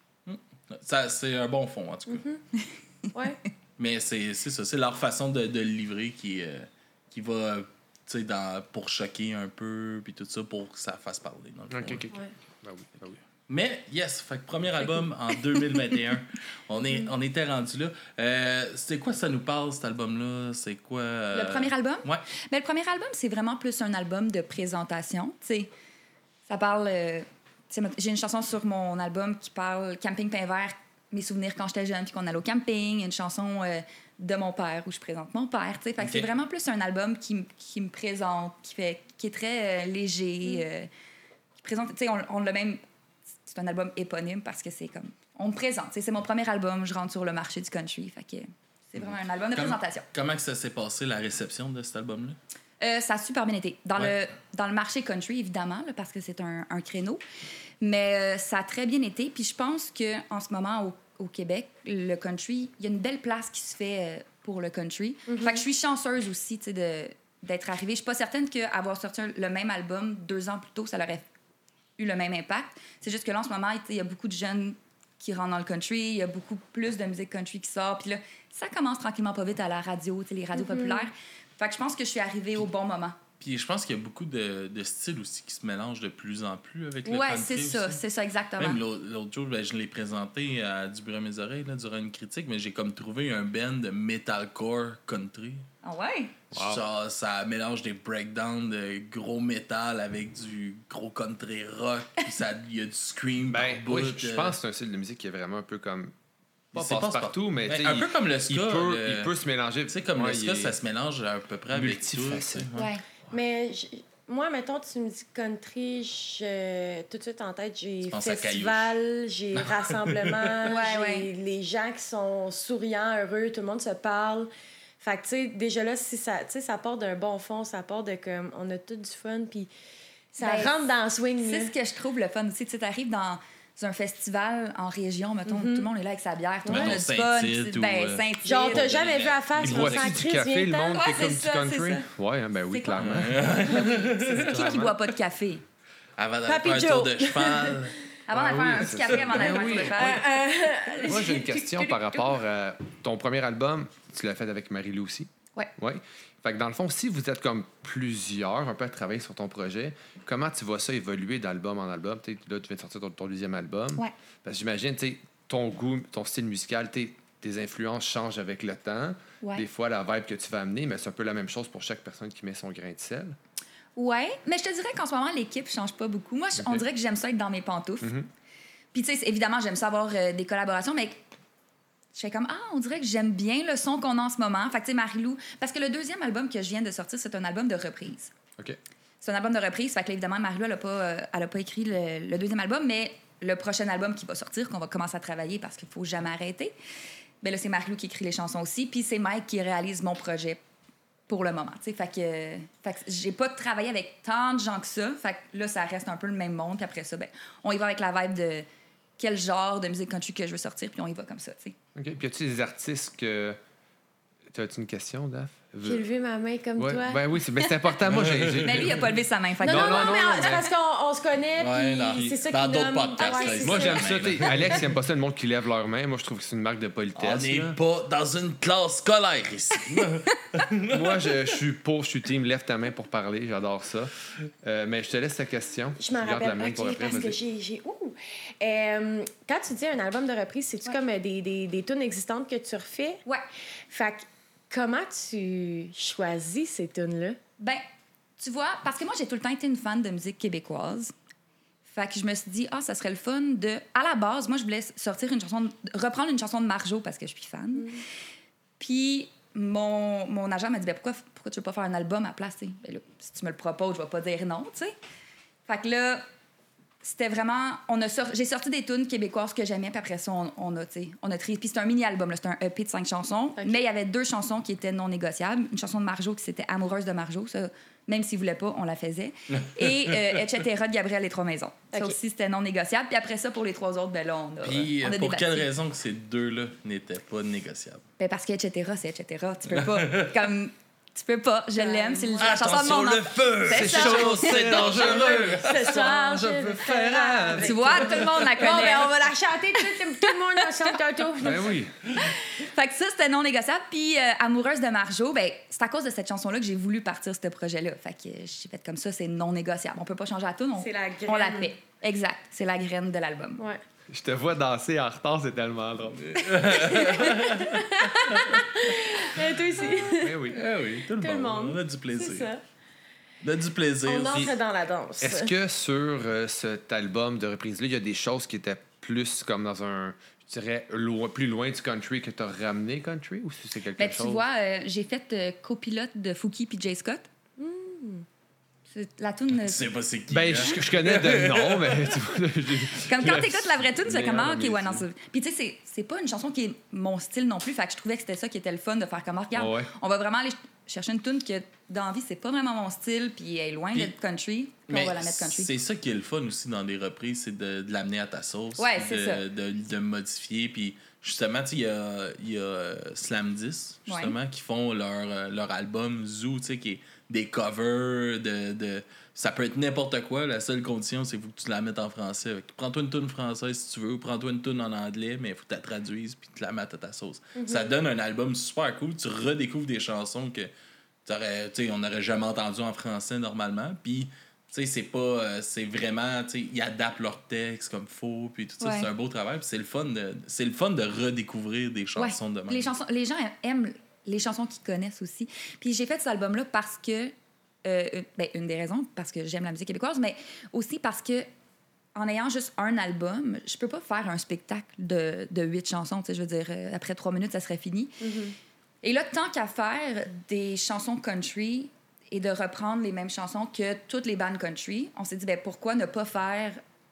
S1: Ça, c'est un bon fond, en tout cas.
S2: Ouais.
S1: Mais c'est ça, c'est leur façon de le livrer qui va tu sais, pour choquer un peu puis tout ça pour que ça fasse parler. Dans le fond,
S5: OK,
S1: là.
S5: OK.
S2: Ouais.
S5: Ben oui, ben oui.
S1: Mais, yes, fait que premier album en 2021. On était rendu là. C'est quoi ça nous parle, cet album-là? C'est quoi...
S3: Le premier album?
S1: Ouais.
S3: Ben, le premier album, c'est vraiment plus un album de présentation. Tu sais, ça parle... tu sais, j'ai une chanson sur mon album qui parle Camping Pain Vert, mes souvenirs quand j'étais jeune, puis qu'on allait au camping. Une chanson de mon père où je présente mon père. Tu sais, fait que
S1: Ok.
S3: c'est vraiment plus un album qui me présente, qui est très léger, qui présente... Tu sais, on l'a même... C'est un album éponyme parce que c'est comme... On me présente. Tu sais, c'est mon premier album, je rentre sur le marché du country. Fait que c'est vraiment un album de présentation.
S1: Comment que ça s'est passé, la réception de cet album-là?
S3: Ça a super bien été. Dans le marché country, évidemment, là, parce que c'est un créneau. Mais ça a très bien été. Puis je pense qu'en ce moment, au Québec, le country, il y a une belle place qui se fait pour le country. Fait que je suis chanceuse aussi, tu sais, d'être arrivée. Je suis pas certaine qu'avoir sorti le même album 2 ans plus tôt, ça aurait eu le même impact. C'est juste que là, en ce moment, il y a beaucoup de jeunes qui rentrent dans le country. Il y a beaucoup plus de musique country qui sort. Puis là, ça commence tranquillement pas vite à la radio, tu sais, les radios populaires. Fait que je pense que je suis arrivée au bon moment.
S1: Puis je pense qu'il y a beaucoup de styles aussi qui se mélangent de plus en plus avec le
S3: Ouais,
S1: country aussi.
S3: c'est ça, exactement.
S1: Même l'autre jour, ben, je l'ai présenté à Du bruit à mes oreilles là, durant une critique, mais j'ai comme trouvé un band de metalcore country.
S3: Ah ouais?
S5: Wow.
S1: Genre, ça mélange des breakdowns de gros métal avec du gros country rock, puis il y a du scream
S5: Ben,
S1: par bout.
S5: oui, je pense que c'est un style de musique qui est vraiment un peu comme... Pas
S1: C'est
S5: passe-partout, mais...
S1: Ben,
S5: tu sais,
S1: un peu comme le ska.
S5: il peut se mélanger.
S1: Tu sais, comme
S5: Ouais,
S1: le
S5: il
S1: ska,
S5: est
S1: ça se mélange à peu près avec tout.
S5: multifacette.
S1: tu sais, ouais.
S3: Ouais.
S2: Mais moi, mettons, tu me dis country, tout de suite en tête, j'ai
S1: Tu penses à
S2: festival, j'ai rassemblement,
S3: Ouais,
S2: j'ai
S3: ouais.
S2: les gens qui sont souriants, heureux, tout le monde se parle. Fait que, tu sais, déjà là, si ça, tu sais, ça part d'un bon fond, ça part de comme, on a tout du fun, puis ça
S3: Ben,
S2: rentre dans le swing.
S3: C'est
S2: là.
S3: ce que je trouve le fun aussi. Tu arrives dans un festival en région, mettons, tout le monde est là avec sa bière, tout le monde a du
S1: Mettons
S3: fun.
S1: Saint-Tite
S3: puis, Ben,
S1: ou,
S3: Saint-Tite.
S2: Genre, t'as
S1: Pour
S2: jamais
S1: donner
S2: vu à face,
S5: Il
S2: on
S5: boit
S2: s'en
S5: du
S2: crise,
S5: café, le monde
S3: Ouais,
S5: qui est comme
S3: c'est
S5: du
S3: ça, c'est
S5: country?
S3: ça.
S5: Ouais, hein, ben oui,
S3: C'est clair.
S5: clairement.
S3: Qui boit pas de café?
S1: Avant d'aller
S2: Papy
S1: faire un
S2: Joe.
S1: tour de cheval.
S3: Avant
S5: Ah
S3: d'aller
S5: oui,
S3: faire un
S5: c'est
S3: petit café,
S5: ça.
S3: avant d'aller
S5: Ben
S3: faire un
S5: oui.
S3: tour de cheval.
S5: Moi, j'ai une question par rapport à ton premier album. Tu l'as fait avec Marie-Lou aussi.
S3: Ouais.
S5: Oui. Fait que dans le fond, si vous êtes comme plusieurs un peu à travailler sur ton projet, comment tu vois ça évoluer d'album en album? Là, tu viens de sortir ton deuxième album.
S3: Ouais.
S5: Parce que j'imagine, tu sais, ton goût, ton style musical, tes influences changent avec le temps.
S3: Ouais.
S5: Des fois, la vibe que tu vas amener, mais c'est un peu la même chose pour chaque personne qui met son grain de sel.
S3: Ouais, mais je te dirais qu'en ce moment, l'équipe change pas beaucoup. Moi, on dirait que j'aime ça être dans mes pantoufles. Puis, tu sais, évidemment, j'aime ça avoir des collaborations, mais je fais comme, on dirait que j'aime bien le son qu'on a en ce moment. Fait que, tu sais, Marie-Lou, parce que le deuxième album que je viens de sortir, c'est un album de reprise.
S5: OK.
S3: C'est un album de reprise. Fait que, là, évidemment, Marie-Lou, elle a pas écrit le deuxième album, mais le prochain album qui va sortir, qu'on va commencer à travailler parce qu'il faut jamais arrêter, bien là, c'est Marie-Lou qui écrit les chansons aussi, puis c'est Mike qui réalise mon projet pour le moment. Fait que j'ai pas travaillé avec tant de gens que ça. Fait que là, ça reste un peu le même monde. Puis après ça, ben, on y va avec la vibe de quel genre de musique country que je veux sortir, puis on y va comme ça. T'sais.
S5: OK. Puis, as-tu des artistes que. As-tu une question, Daph?
S2: J'ai levé ma main comme
S5: Ouais.
S2: toi.
S5: Ben oui, c'est important. Moi, j'ai.
S3: Mais lui, il a pas levé sa main. Fait que
S2: Non,
S5: Non,
S2: mais
S5: non,
S2: c'est parce qu'on se connaît,
S1: Ouais,
S2: puis
S1: non.
S2: c'est ça
S1: Dans
S2: qui
S1: d'autres
S2: nomme.
S1: podcasts,
S2: Ah ouais,
S1: là,
S2: c'est
S5: Moi,
S2: ça.
S5: j'aime ça. Alex, il aime pas ça le monde qui lève leurs mains. Moi, je trouve que c'est une marque de
S1: On
S5: politesse.
S1: n'est
S5: là.
S1: pas dans une classe scolaire ici.
S5: Moi, je suis team lève ta main pour parler. J'adore ça. Mais je te laisse ta question.
S2: Je m'en
S5: Garde la
S2: rappelle,
S5: main pour
S2: ok,
S5: après.
S2: parce que
S5: vas-y.
S2: j'ai... quand tu dis un album de reprise, c'est-tu comme des tunes existantes que tu refais?
S3: Ouais.
S2: Fait que comment tu choisis ces tunes-là?
S3: Ben, tu vois, parce que moi, j'ai tout le temps été une fan de musique québécoise. Fait que je me suis dit, ça serait le fun de... À la base, moi, je voulais sortir reprendre une chanson de Marjo parce que je suis fan. Puis mon agent m'a dit, pourquoi tu veux pas faire un album à place? Ben là, si tu me le proposes, je vais pas dire non, tu sais. Fait que là, c'était vraiment... J'ai sorti des tunes québécoises que j'aimais, puis après ça, on a trié. Puis c'est un mini-album, là, c'est un EP de 5 chansons.
S2: Okay.
S3: Mais il y avait 2 chansons qui étaient non négociables. Une chanson de Marjo qui c'était Amoureuse de Marjo, ça, même s'il voulait pas, on la faisait. Et Etc. de Gabriel Les Trois Maisons. Ça
S2: Okay.
S3: aussi, c'était non négociable. Puis après ça, pour les 3 autres, ben là, on a
S1: Puis,
S3: on a
S1: pour
S3: débattu.
S1: quelle raison que ces deux-là n'étaient pas négociables?
S3: Ben parce que Etc. c'est Etc. Tu peux pas. Tu peux pas. Je l'aime. C'est la chanson de
S1: Attention
S3: mon
S1: le feu!
S3: C'est ça.
S1: chaud, c'est dangereux!
S2: Ce soir, je veux faire avec
S3: Tu vois, tout le monde la connaît.
S2: Bon, ben, on va la chanter tout le monde la chante tantôt.
S5: Ben oui.
S3: Fait que ça, c'était non négociable. Puis Amoureuse de Marjo, ben c'est à cause de cette chanson-là que j'ai voulu partir ce projet-là. Fait que j'ai fait comme ça, c'est non négociable. On peut pas changer à tout,
S2: C'est la
S3: on la
S2: graine.
S3: fait. Exact. C'est la graine de l'album.
S2: Ouais.
S5: Je te vois danser en retard, c'est tellement drôle.
S2: Et toi aussi.
S5: Ben oui.
S1: Eh oui, tout le monde. On a du
S2: C'est
S1: plaisir.
S2: ça.
S1: On a du plaisir.
S2: On
S1: Puis-
S2: entre dans la danse.
S5: Est-ce que sur cet album de reprise-là, il y a des choses qui étaient plus comme dans un, je dirais, plus loin du country que tu as ramené country, ou si c'est quelque
S3: Ben,
S5: chose?
S3: tu vois, j'ai fait copilote de Fouki puis Jay Scott. C'est la toune.
S1: Tu sais pas c'est qui.
S5: Ben,
S1: hein?
S5: je connais de nom, mais tu vois,
S3: Comme quand t'écoutes la vraie tune, c'est comme
S5: Meilleur
S3: OK, ouais, non,
S5: métier.
S3: c'est. Puis tu sais, c'est pas une chanson qui est mon style non plus. Fait que je trouvais que c'était ça qui était le fun de faire comme regarde,
S5: Ouais.
S3: on va vraiment aller chercher une tune que dans la vie, c'est pas vraiment mon style, puis elle est loin
S1: Puis-
S3: d'être country, puis
S1: Mais
S3: on va la mettre country.
S1: c'est ça qui est le fun aussi dans des reprises, c'est de l'amener à ta sauce.
S3: Ouais,
S1: puis
S3: c'est ça.
S1: de modifier. Puis justement, tu sais, il y a Slam 10, justement, qui font leur album Zoo, tu sais, qui est des covers de... Ça peut être n'importe quoi. La seule condition, c'est qu'il faut que tu la mettes en français. Fait que prends-toi une tune française si tu veux, ou prends-toi une tune en anglais, mais il faut que tu la traduises puis tu la mettes à ta sauce. Ça donne un album super cool. Tu redécouvres des chansons que on n'aurait jamais entendues en français normalement. Puis, tu sais, c'est pas... c'est vraiment... Tu sais, ils adaptent leur texte comme faut, puis tout ça.
S3: Ouais.
S1: C'est un beau travail. Puis c'est le fun de redécouvrir des chansons de même.
S3: Les gens aiment les chansons qu'ils connaissent aussi. Puis j'ai fait cet album-là parce que... une des raisons, parce que j'aime la musique québécoise, mais aussi parce que en ayant juste un album, je peux pas faire un spectacle de 8 chansons. Tu sais, je veux dire, après 3 minutes, ça serait fini. Et là, tant qu'à faire des chansons country et de reprendre les mêmes chansons que toutes les bandes country, on s'est dit, pourquoi ne pas faire...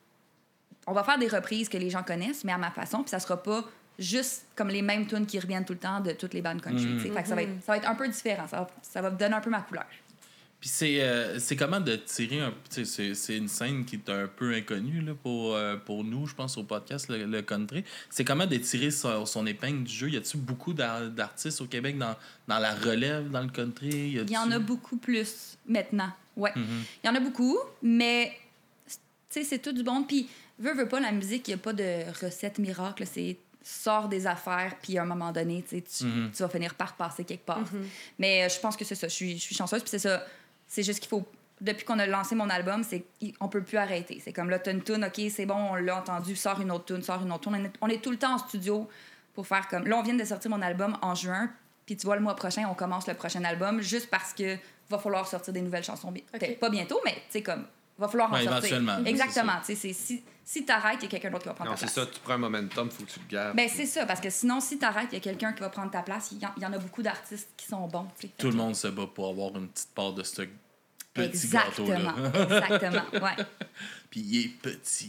S3: On va faire des reprises que les gens connaissent, mais à ma façon, puis ça sera pas juste comme les mêmes tunes qui reviennent tout le temps de toutes les bandes country. Tu sais. Fait que ça va être un peu différent. Ça va donner un peu ma couleur.
S1: Puis c'est comment de tirer un... C'est une scène qui est un peu inconnue là, pour nous, je pense, au podcast, le country. C'est comment de tirer son épingle du jeu. Y a-tu beaucoup d'artistes au Québec dans la relève, dans le country?
S3: Il y en a beaucoup plus maintenant. Ouais. Il y en a beaucoup, mais c'est tout du bon. Puis, veux pas, la musique, il n'y a pas de recette miracle. C'est sors des affaires, puis à un moment donné, tu vas finir par passer quelque part. Mais je pense que c'est ça. Je suis chanceuse, puis c'est ça. C'est juste qu'il faut... Depuis qu'on a lancé mon album, on peut plus arrêter. C'est comme là, t'as une toune, OK, c'est bon, on l'a entendu, sors une autre toune. On est tout le temps en studio pour faire comme... Là, on vient de sortir mon album en juin, puis tu vois, le mois prochain, on commence le prochain album juste parce que va falloir sortir des nouvelles chansons. Peut-être pas bientôt, mais tu sais, comme, va falloir en sortir.
S1: Éventuellement.
S3: Exactement. Tu sais, si t'arrêtes, il y a quelqu'un d'autre qui va prendre
S5: Non,
S3: ta
S5: c'est
S3: place.
S5: ça, tu prends un momentum, faut que tu le gardes.
S3: Ben, c'est ça, parce que sinon, si t'arrêtes, il y a quelqu'un qui va prendre ta place. Il y en a beaucoup d'artistes qui sont bons. Tu sais.
S1: Tout le monde se bat pour avoir une petite part de ce petit
S3: Exactement.
S1: gâteau-là.
S3: Exactement, ouais.
S1: Puis il est petit.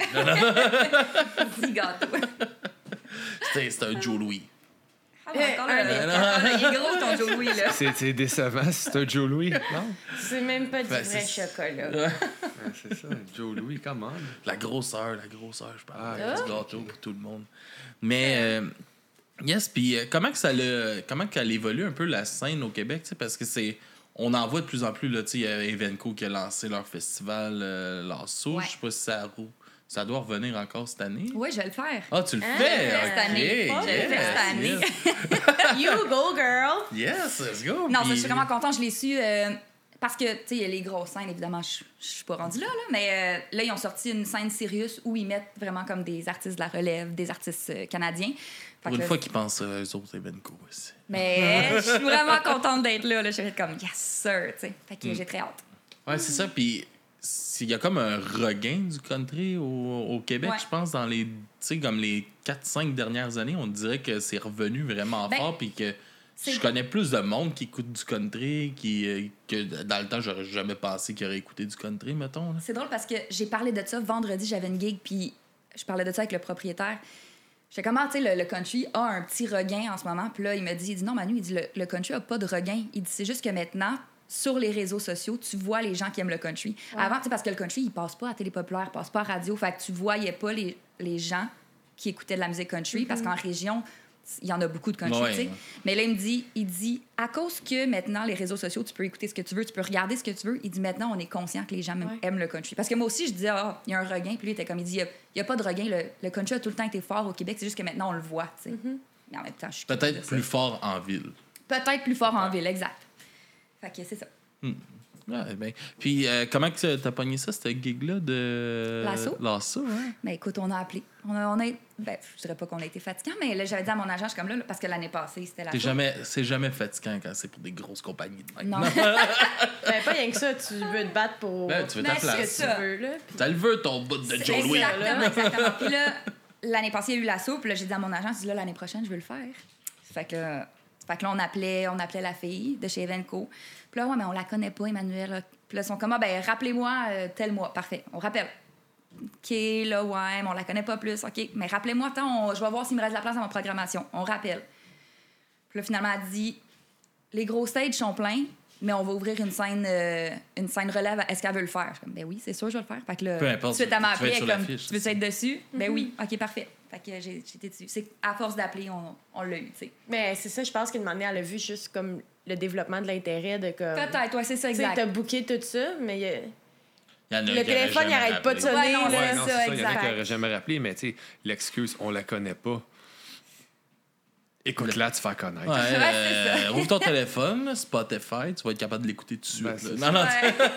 S3: Petit gâteau.
S1: C'est un Joe Louis.
S3: Ah, ben, encore là, il est gros, ton Joe Louis, là.
S5: C'est décevant, c'est un Joe Louis. Non?
S2: C'est même pas du
S1: Ben,
S2: vrai
S1: c'est-
S2: chocolat.
S5: Ouais, c'est ça, Joe Louis, comment?
S1: La grosseur, je parle.
S5: Ah,
S1: Du gâteau pour tout le monde. Mais, yes, puis comment qu'elle évolue un peu la scène au Québec, tu sais, parce que on en voit de plus en plus, là, tu sais, il y a Evenco qui a lancé leur festival Lasso.
S3: Ouais.
S1: Je sais pas si ça doit revenir encore cette année.
S3: Oui, je vais le faire.
S1: Ah, tu le
S2: Ah,
S1: fais?
S3: je le fais cette année.
S1: Ok,
S3: Je le fais cette année.
S2: You go, girl!
S1: Yes, let's go.
S3: Non,
S1: Puis-
S3: je suis vraiment contente. Je l'ai su parce que, tu sais, il y a les grosses scènes, évidemment, je suis pas rendue là, mais là, ils ont sorti une scène Sirius où ils mettent vraiment comme des artistes de la relève, des artistes canadiens. Fait
S1: Pour
S3: que
S1: une
S3: là,
S1: fois qu'ils pensent à eux autres, Evenco aussi.
S3: Mais je suis vraiment contente d'être là. Je suis comme, yes, sir, tu sais. Fait que j'ai très hâte.
S1: Ouais, c'est ça. Puis il y a comme un regain du country au Québec,
S3: Ouais.
S1: je pense, dans les, tu sais, comme les 4-5 dernières années. On dirait que c'est revenu vraiment
S3: Ben,
S1: fort. Puis que
S3: c'est-
S1: je connais plus de monde qui écoute du country que dans le temps, j'aurais jamais pensé qu'il aurait écouté du country, mettons. Là.
S3: C'est drôle parce que j'ai parlé de ça vendredi, j'avais une gig, puis je parlais de ça avec le propriétaire. J'étais comme, tu sais, le country a un petit regain en ce moment. Puis là, il dit, non, Manu, il dit, le country a pas de regain. Il dit, c'est juste que maintenant, sur les réseaux sociaux, tu vois les gens qui aiment le country. Avant, tu sais, parce que le country, il passe pas à télé populaire, il passe pas à radio. Fait que tu voyais pas les gens qui écoutaient de la musique country, parce qu'en région, il y en a beaucoup de country,
S1: Ouais,
S3: tu sais.
S1: ouais.
S3: Mais là, il dit, à cause que maintenant, les réseaux sociaux, tu peux écouter ce que tu veux, tu peux regarder ce que tu veux, il dit, maintenant, on est conscient que les gens aiment le country. Parce que moi aussi, je disais, il y a un regain. Puis lui, il était comme, il dit, il y a pas de regain. Le country a tout le temps été fort au Québec, c'est juste que maintenant, on le voit, tu sais. Mais en même temps, je suis curieuse de
S1: Peut-être
S3: ça.
S1: plus fort en ville.
S3: Peut-être plus fort en ville, exact. Fait que c'est ça.
S1: Ouais, ben. Puis comment que t'as pogné ça, cette gig-là de
S3: Lasso?
S1: hein?
S3: Mais écoute, on a appelé. Ben, je dirais pas qu'on a été fatigants, mais là, j'avais dit à mon agent, je suis comme là, parce que l'année passée, c'était la
S1: C'est jamais fatigant quand c'est pour des grosses compagnies de même.
S3: Non.
S2: Ben, pas rien que ça, tu veux te battre pour
S1: Ben, tu veux ta
S3: Mais
S1: place.
S3: c'est ça.
S2: tu veux, là.
S1: T'as le veux ton bout de Joe Louis.
S3: Exactement. Puis là, l'année passée, il y a eu l'assaut. Puis là, j'ai dit à mon agent, je dis là, l'année prochaine, je veux le faire. Fait que là, on appelait la fille de chez Evenco. Puis là, ouais, mais on la connaît pas, Emmanuel. Puis là, ils sont comme, ben, rappelez-moi tel mois. Parfait. On rappelle. OK, là, ouais, mais on la connaît pas plus. OK, mais rappelez-moi, je vais voir s'il me reste de la place dans ma programmation. On rappelle. Puis là, finalement, elle dit, les gros stages sont pleins, mais on va ouvrir une scène relève. Est-ce qu'elle veut le faire? Je suis comme, ben oui, c'est sûr, je vais le faire. Fait que là,
S1: Peu importe,
S3: suite, elle m'a
S1: tu vas
S3: appelé,
S1: être sur
S3: elle est comme,
S1: l'affiche,
S3: tu veux
S1: c'est
S3: être dessus? Ben oui, OK, parfait. Fait que j'étais dessus. C'est à force d'appeler, on l'a eu, tu sais.
S2: Mais c'est ça, je pense qu'une manière, elle a vu juste comme le développement de l'intérêt de comme.
S3: Peut-être, ouais, c'est ça,
S2: Tu sais,
S3: exact.
S2: t'as booké tout ça, mais
S1: Il y en a
S2: le
S1: qui auraient
S2: téléphone, il
S1: jamais
S2: arrête pas de
S1: rappelé.
S2: sonner.
S3: Ouais, non,
S2: là.
S5: Ouais, non, c'est ça. Il y en a
S3: exact.
S5: qui n'auraient jamais rappelé, mais tu sais, l'excuse, on la connaît pas. Écoute-la, tu vas connaître.
S1: Ouais,
S3: c'est ça.
S1: ouvre ton téléphone, Spotify, tu vas être capable de l'écouter tout de suite.
S5: Ben,
S1: là.
S5: c'est
S1: Non, non,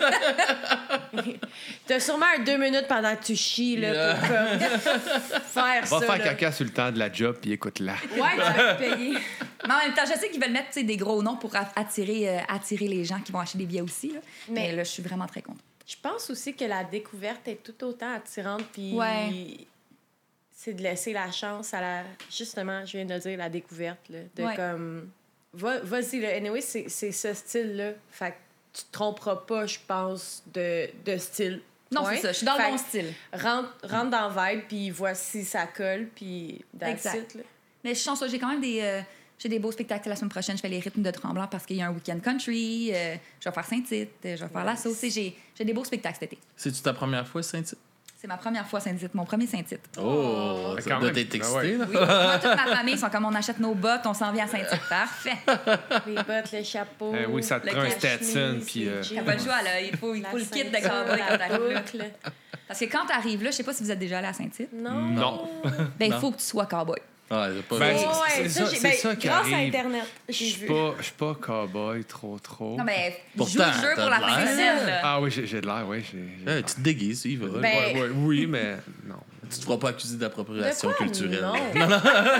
S3: Ouais.
S2: T'as sûrement un 2 minutes pendant que tu chies, là, pour comme faire ça.
S5: Va faire
S2: là.
S5: caca sur le temps de la job, puis écoute-la.
S3: Ouais, tu vas te payer. Mais en même temps, je sais qu'ils veulent mettre tu sais, des gros noms pour attirer les gens qui vont acheter des billets aussi. Là. Mais là, je suis vraiment très contente.
S2: Je pense aussi que la découverte est tout autant attirante, puis
S3: Ouais.
S2: c'est de laisser la chance à la... Justement, je viens de le dire, la découverte, là, de
S3: Ouais.
S2: comme... Vas-y, là. Anyway, c'est ce style-là. Fait que tu te tromperas pas, je pense, de style.
S3: Non,
S2: Point.
S3: c'est ça. Je suis dans
S2: Fait
S3: le bon
S2: que
S3: style.
S2: rentre dans le vibe, puis voici ça colle, puis that's
S3: Exact.
S2: it, là.
S3: Mais je suis chanceuse. J'ai quand même j'ai des beaux spectacles la semaine prochaine. Je fais les rythmes de Tremblant parce qu'il y a un week-end country. Je vais faire Saint-Tite. Je vais faire la sauce. J'ai des beaux spectacles cet été.
S1: C'est-tu ta première fois, Saint-Tite?
S3: C'est ma première fois Saint-Tite, mon premier Saint-Tite.
S1: Oh,
S5: Ben,
S1: ça
S5: quand
S1: doit
S5: même.
S1: être
S5: Ben
S1: excité,
S5: ouais.
S1: là.
S3: Oui, moi, toute ma famille sont comme on achète nos bottes, on s'en vient à Saint-Tite. Parfait.
S2: Les bottes, le chapeau.
S5: Oui, ça te
S3: Le
S5: prend un
S3: cache-nez,
S5: Stetson, puis...
S3: T'as pas le choix, là. Il faut le kit de cowboy quand t'arrives là. Parce que quand t'arrives là, je sais pas si vous êtes déjà allé à Saint-Tite,
S2: Non.
S5: Non.
S3: ben il
S1: Non.
S3: faut que tu sois cowboy.
S1: Ouais, j'ai pas
S5: Ben,
S1: vu.
S5: c'est ça-
S2: j'ai-
S5: c'est ça qui
S2: grâce à
S5: arrive.
S2: Internet,
S5: Je
S2: j'ai
S5: suis
S2: vu.
S5: pas cowboy trop.
S3: Non, mais joue
S1: Pourtant,
S3: le jeu pour la
S1: t'as
S3: fin de
S1: de l'air.
S3: semaine, là.
S5: Ah oui, j'ai de l'air, oui.
S1: Tu te déguises, il va.
S2: Ben-
S5: Oui, mais non.
S1: Tu te feras pas accuser d'appropriation
S2: De quoi?
S1: culturelle.
S2: Non.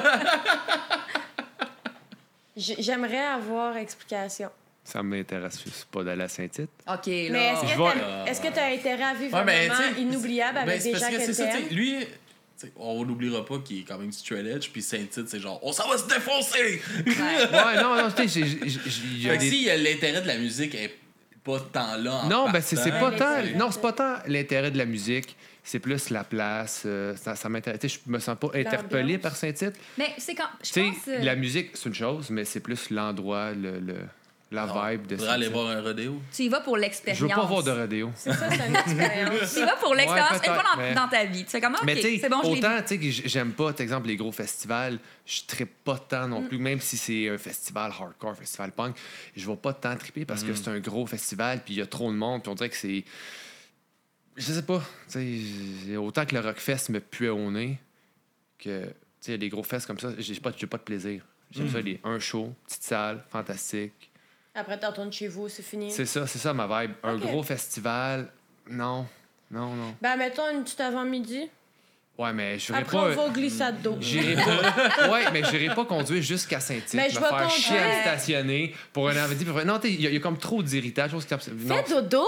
S2: J'aimerais avoir explication.
S5: Ça m'intéresse juste pas d'aller à Saint-Tite.
S3: OK,
S2: Mais
S3: là.
S2: est-ce que tu as intérêt à vivre
S1: Ouais,
S2: un
S1: mais,
S2: moment
S1: tu sais,
S2: inoubliable
S1: Ben,
S2: avec
S1: c'est
S2: des
S1: parce
S2: gens
S1: que
S2: que
S1: c'est ça,
S2: t'aimes?
S1: t'sais, lui, t'sais, on n'oubliera pas qu'il est quand même straight edge, puis Saint-Tite, c'est genre, on s'en va se défoncer!
S5: Ouais, non, tu sais, il y a
S1: Fait que
S5: des...
S1: si l'intérêt de la musique est pas tant là en
S5: Non, ben
S1: partant,
S5: c'est pas
S2: Ouais,
S5: tant.
S2: les-
S5: Non, c'est pas tant l'intérêt de la musique. C'est plus la place. Ça m'intéresse. Tu sais, je me sens pas interpellé
S2: L'ambiance.
S5: par Saint-Tite.
S3: Mais c'est quand. Je
S5: Tu
S3: pense.
S5: sais, la musique, c'est une chose, mais c'est plus l'endroit, la vibe de
S1: faudrait aller
S5: Saint-Tite.
S1: voir un rodéo.
S3: Tu y vas pour l'expérience.
S5: Je veux pas voir de rodéo.
S2: C'est ça, c'est une expérience.
S3: Tu y vas pour l'expérience
S5: Ouais,
S3: une fois
S5: peut-être,
S3: dans,
S5: mais-
S3: dans ta vie. Tu fais comment?
S5: Mais
S3: OK,
S5: tu sais,
S3: c'est bon, je l'ai vu.
S5: autant tu sais, que j'aime pas, par exemple, les gros festivals, je trippe pas tant non plus, même si c'est un festival hardcore, festival punk, je vais pas tant tripper parce que c'est un gros festival, puis il y a trop de monde, puis on dirait que c'est... Je sais pas, tu sais, autant que le Rockfest me pue au nez, que, tu sais, les gros fests comme ça, j'ai pas de plaisir. J'aime ça, un show, petite salle, fantastique.
S2: Après, tu retournes chez vous, c'est fini.
S5: C'est ça ma vibe. Un
S2: Ok.
S5: gros festival, non.
S2: Ben, mettons une petite avant-midi.
S5: Ouais, mais je
S2: Après, on
S5: pas...
S2: va au glissade d'eau.
S5: J'irai pas. Ouais, mais j'irai pas conduire jusqu'à Saint-Tite.
S2: Mais
S5: Me
S2: je vais
S5: faire chier à me
S2: conduire.
S5: stationner pour un avant-midi. Non, il y a comme trop d'irritation.
S2: Fais dodo!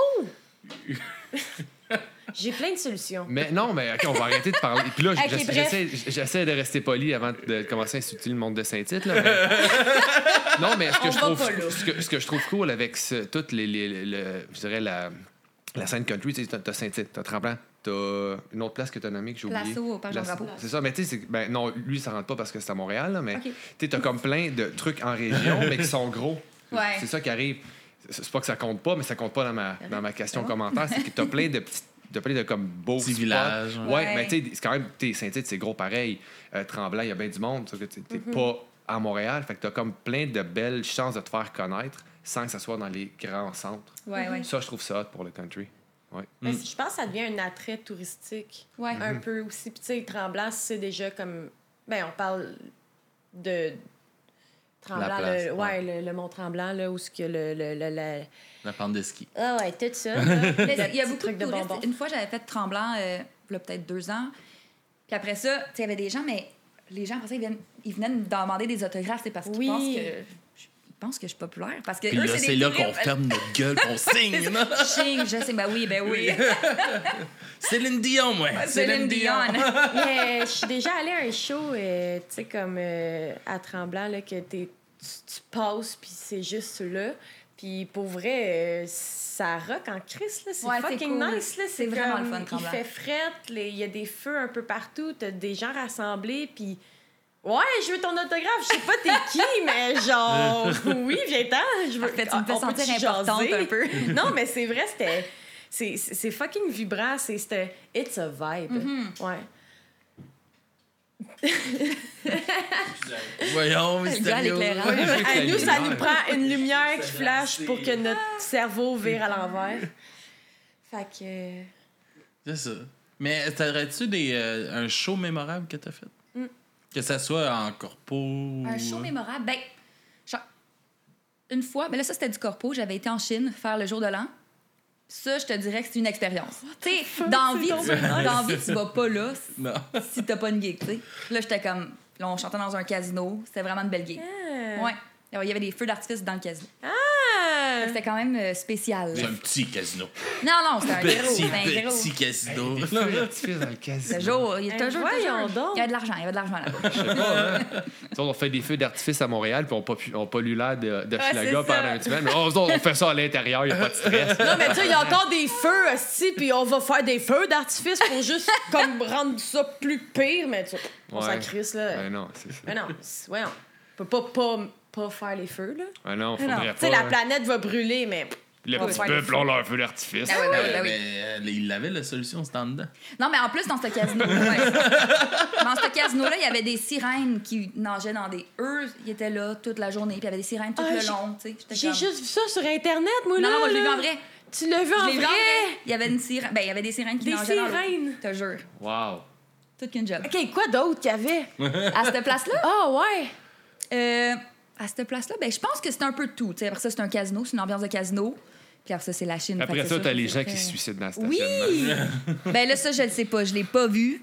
S2: J'ai plein de solutions.
S5: Mais non, mais OK, on va arrêter de parler. Puis là,
S2: Ok, bref.
S5: j'essaie de rester poli avant de commencer à insulter le monde de Saint-Tite. Là, mais... Non, mais ce que,
S2: On
S5: je
S2: va
S5: trouve,
S2: pas là.
S5: ce que je trouve cool avec toutes je dirais la scène country, tu sais, t'as Saint-Tite, t'as Tremblant, t'as une autre place que t'as nommée que j'ai oublié.
S3: Placeau, au Parc Jean-Drapeau.
S5: C'est ça, mais tu sais, ben, non, lui, ça rentre pas parce que c'est à Montréal, là, mais
S3: Ok.
S5: tu sais, t'as comme plein de trucs en région, mais qui sont gros.
S3: Ouais.
S5: C'est ça qui arrive. C'est pas que ça compte pas, mais ça compte pas dans ma question
S3: C'est bon.
S5: commentaire. C'est que t'as plein de comme beaux
S1: Petits
S5: spots.
S1: villages.
S5: Ouais,
S3: Ouais.
S5: mais tu sais, c'est quand même, Saint-Tite, c'est gros pareil. Tremblant, il y a bien du monde. Ça, que t'es pas à Montréal. Fait que t'as comme plein de belles chances de te faire connaître sans que ça soit dans les grands centres.
S3: Ouais, ouais.
S5: Ça, je trouve ça hot pour le country. Ouais.
S2: Mais je pense que ça devient un attrait touristique.
S3: Ouais.
S2: Un peu aussi. Puis, tu sais, Tremblant, c'est déjà comme. Ben, on parle de. Tremblant,
S5: La place,
S2: le Mont Tremblant, là, où ce que
S1: La pente de ski.
S2: Ah, ouais, tout ça.
S3: Mais il y a
S2: Petit
S3: beaucoup de
S2: truc de
S3: touristes.
S2: bonbons.
S3: Une fois, j'avais fait Tremblant, il y a peut-être 2 ans. Puis après ça, tu sais, il y avait des gens, mais les gens, après ça, ils venaient me demander des autographes, c'est parce qu'ils
S2: Oui.
S3: pensent que je suis populaire. Parce que
S1: Puis
S3: eux,
S1: là,
S3: c'est
S1: c'est
S3: des
S1: là qu'on
S3: touristes.
S1: ferme notre gueule, qu'on signe. non?
S3: Ching, je sais, ben oui.
S1: Céline Dion, moi.
S3: Céline Dion.
S2: Mais je suis déjà allée à un show, tu sais, comme à Tremblant, là, que tu passes, puis c'est juste là. Puis pour vrai, ça rock en crise, là. C'est
S3: Ouais, c'est
S2: fucking
S3: cool.
S2: nice, là.
S3: C'est vraiment
S2: comme,
S3: le fun,
S2: il
S3: Tremblant.
S2: fait fret, il y a des feux un peu partout, t'as des gens rassemblés, puis... Ouais, je veux ton autographe. Je sais pas t'es qui, mais genre... Oui, viens-t'en. Je veux...
S3: Parfait, tu me fais
S2: on peut-tu
S3: sentir importante
S2: jaser?
S3: un peu.
S2: Non, mais c'est vrai, c'était... C'est fucking vibrant. C'était... It's a vibe.
S3: Mm-hmm.
S2: Ouais.
S1: Voyons,
S3: Le gars à
S1: mystérieux.
S3: l'éclairage.
S2: À nous, ça
S5: lumière.
S2: nous prend une lumière qui flash pour que notre cerveau vire à l'envers. Fait que...
S1: C'est ça. Mais t'aurais-tu un show mémorable que t'as fait? Que ça soit en corpo ou...
S3: Un show mémorable, ben, genre, une fois, mais là, ça, c'était du corpo. J'avais été en Chine faire le jour de l'an. Ça, je te dirais que c'est une expérience. Tu sais, dans la vie, tu vas pas là
S1: Non.
S3: si t'as pas une gig, tu sais. Là, j'étais comme... Là, on chantait dans un casino. C'était vraiment une belle gig. Ouais. Alors, il y avait des feux d'artifice dans le casino. C'était quand même spécial.
S1: C'est un petit casino.
S3: Non, c'était un gros.
S1: Petit,
S3: C'était un gros.
S1: petit casino.
S5: Des feux d'artifice dans le casino.
S3: Toujours, il y a toujours,
S2: voyons
S3: toujours.
S2: donc.
S3: Il y avait de l'argent, là-bas.
S5: Je sais pas, hein. Tu sais, on fait des feux d'artifice à Montréal, puis on pollue l'air de Schlager
S2: c'est ça.
S5: pendant une semaine. Mais on fait ça à l'intérieur, il n'y a pas de stress.
S2: Non, mais tu sais, il y a encore des feux, aussi, puis on va faire des feux d'artifice pour juste comme rendre ça plus pire, mais tu on
S5: Ouais.
S2: s'en crisse, là.
S5: Ben non, c'est ça.
S2: Mais non, voyons. On peut pas faire les feux, là.
S5: Ben non,
S3: Mais non.
S5: faudrait
S2: Tu sais,
S5: pas.
S2: la planète va brûler, mais...
S5: Le
S2: on
S5: petit
S2: va faire
S5: peuple ont leur feu d'artifice.
S3: Ah oui, ben oui, ben oui.
S1: Mais il avait la solution, c'était en dedans.
S3: Non, mais en plus, dans ce casino, ouais. Dans ce casino-là, il y avait des sirènes qui nageaient dans des... Eux, ils étaient là toute la journée, puis il y avait des sirènes tout
S2: Ah,
S3: le long, tu sais. J'étais
S2: J'ai
S3: comme-
S2: juste vu ça sur Internet, moi, là.
S3: Non, moi, je l'ai vu
S2: là.
S3: en vrai.
S2: Tu l'as vu
S3: Je
S2: en
S3: l'ai vu
S2: vrai?
S3: en vrai. Il y avait une sirène... Ben, il y avait des sirènes qui
S2: Des
S3: nageaient dans l'eau.
S2: sirènes?
S3: Je te jure.
S5: Wow.
S3: Toute qu'une job.
S2: OK, quoi d'autre qu'il y avait?
S3: À cette place-là,
S2: Ah, ouais.
S3: à cette place-là, ben, je pense que c'est un peu de tout. Tu sais, après ça, c'est un casino, c'est une ambiance de casino. Puis après ça, c'est la Chine.
S5: Après
S3: Fait que
S5: ça,
S3: c'est
S5: t'as
S3: sûr
S5: les
S3: que
S5: gens
S3: c'est
S5: qui se
S3: très-
S5: suicident dans le
S3: Oui!
S5: stationnement.
S3: Ben là, ça, je le sais pas. Je l'ai pas vu.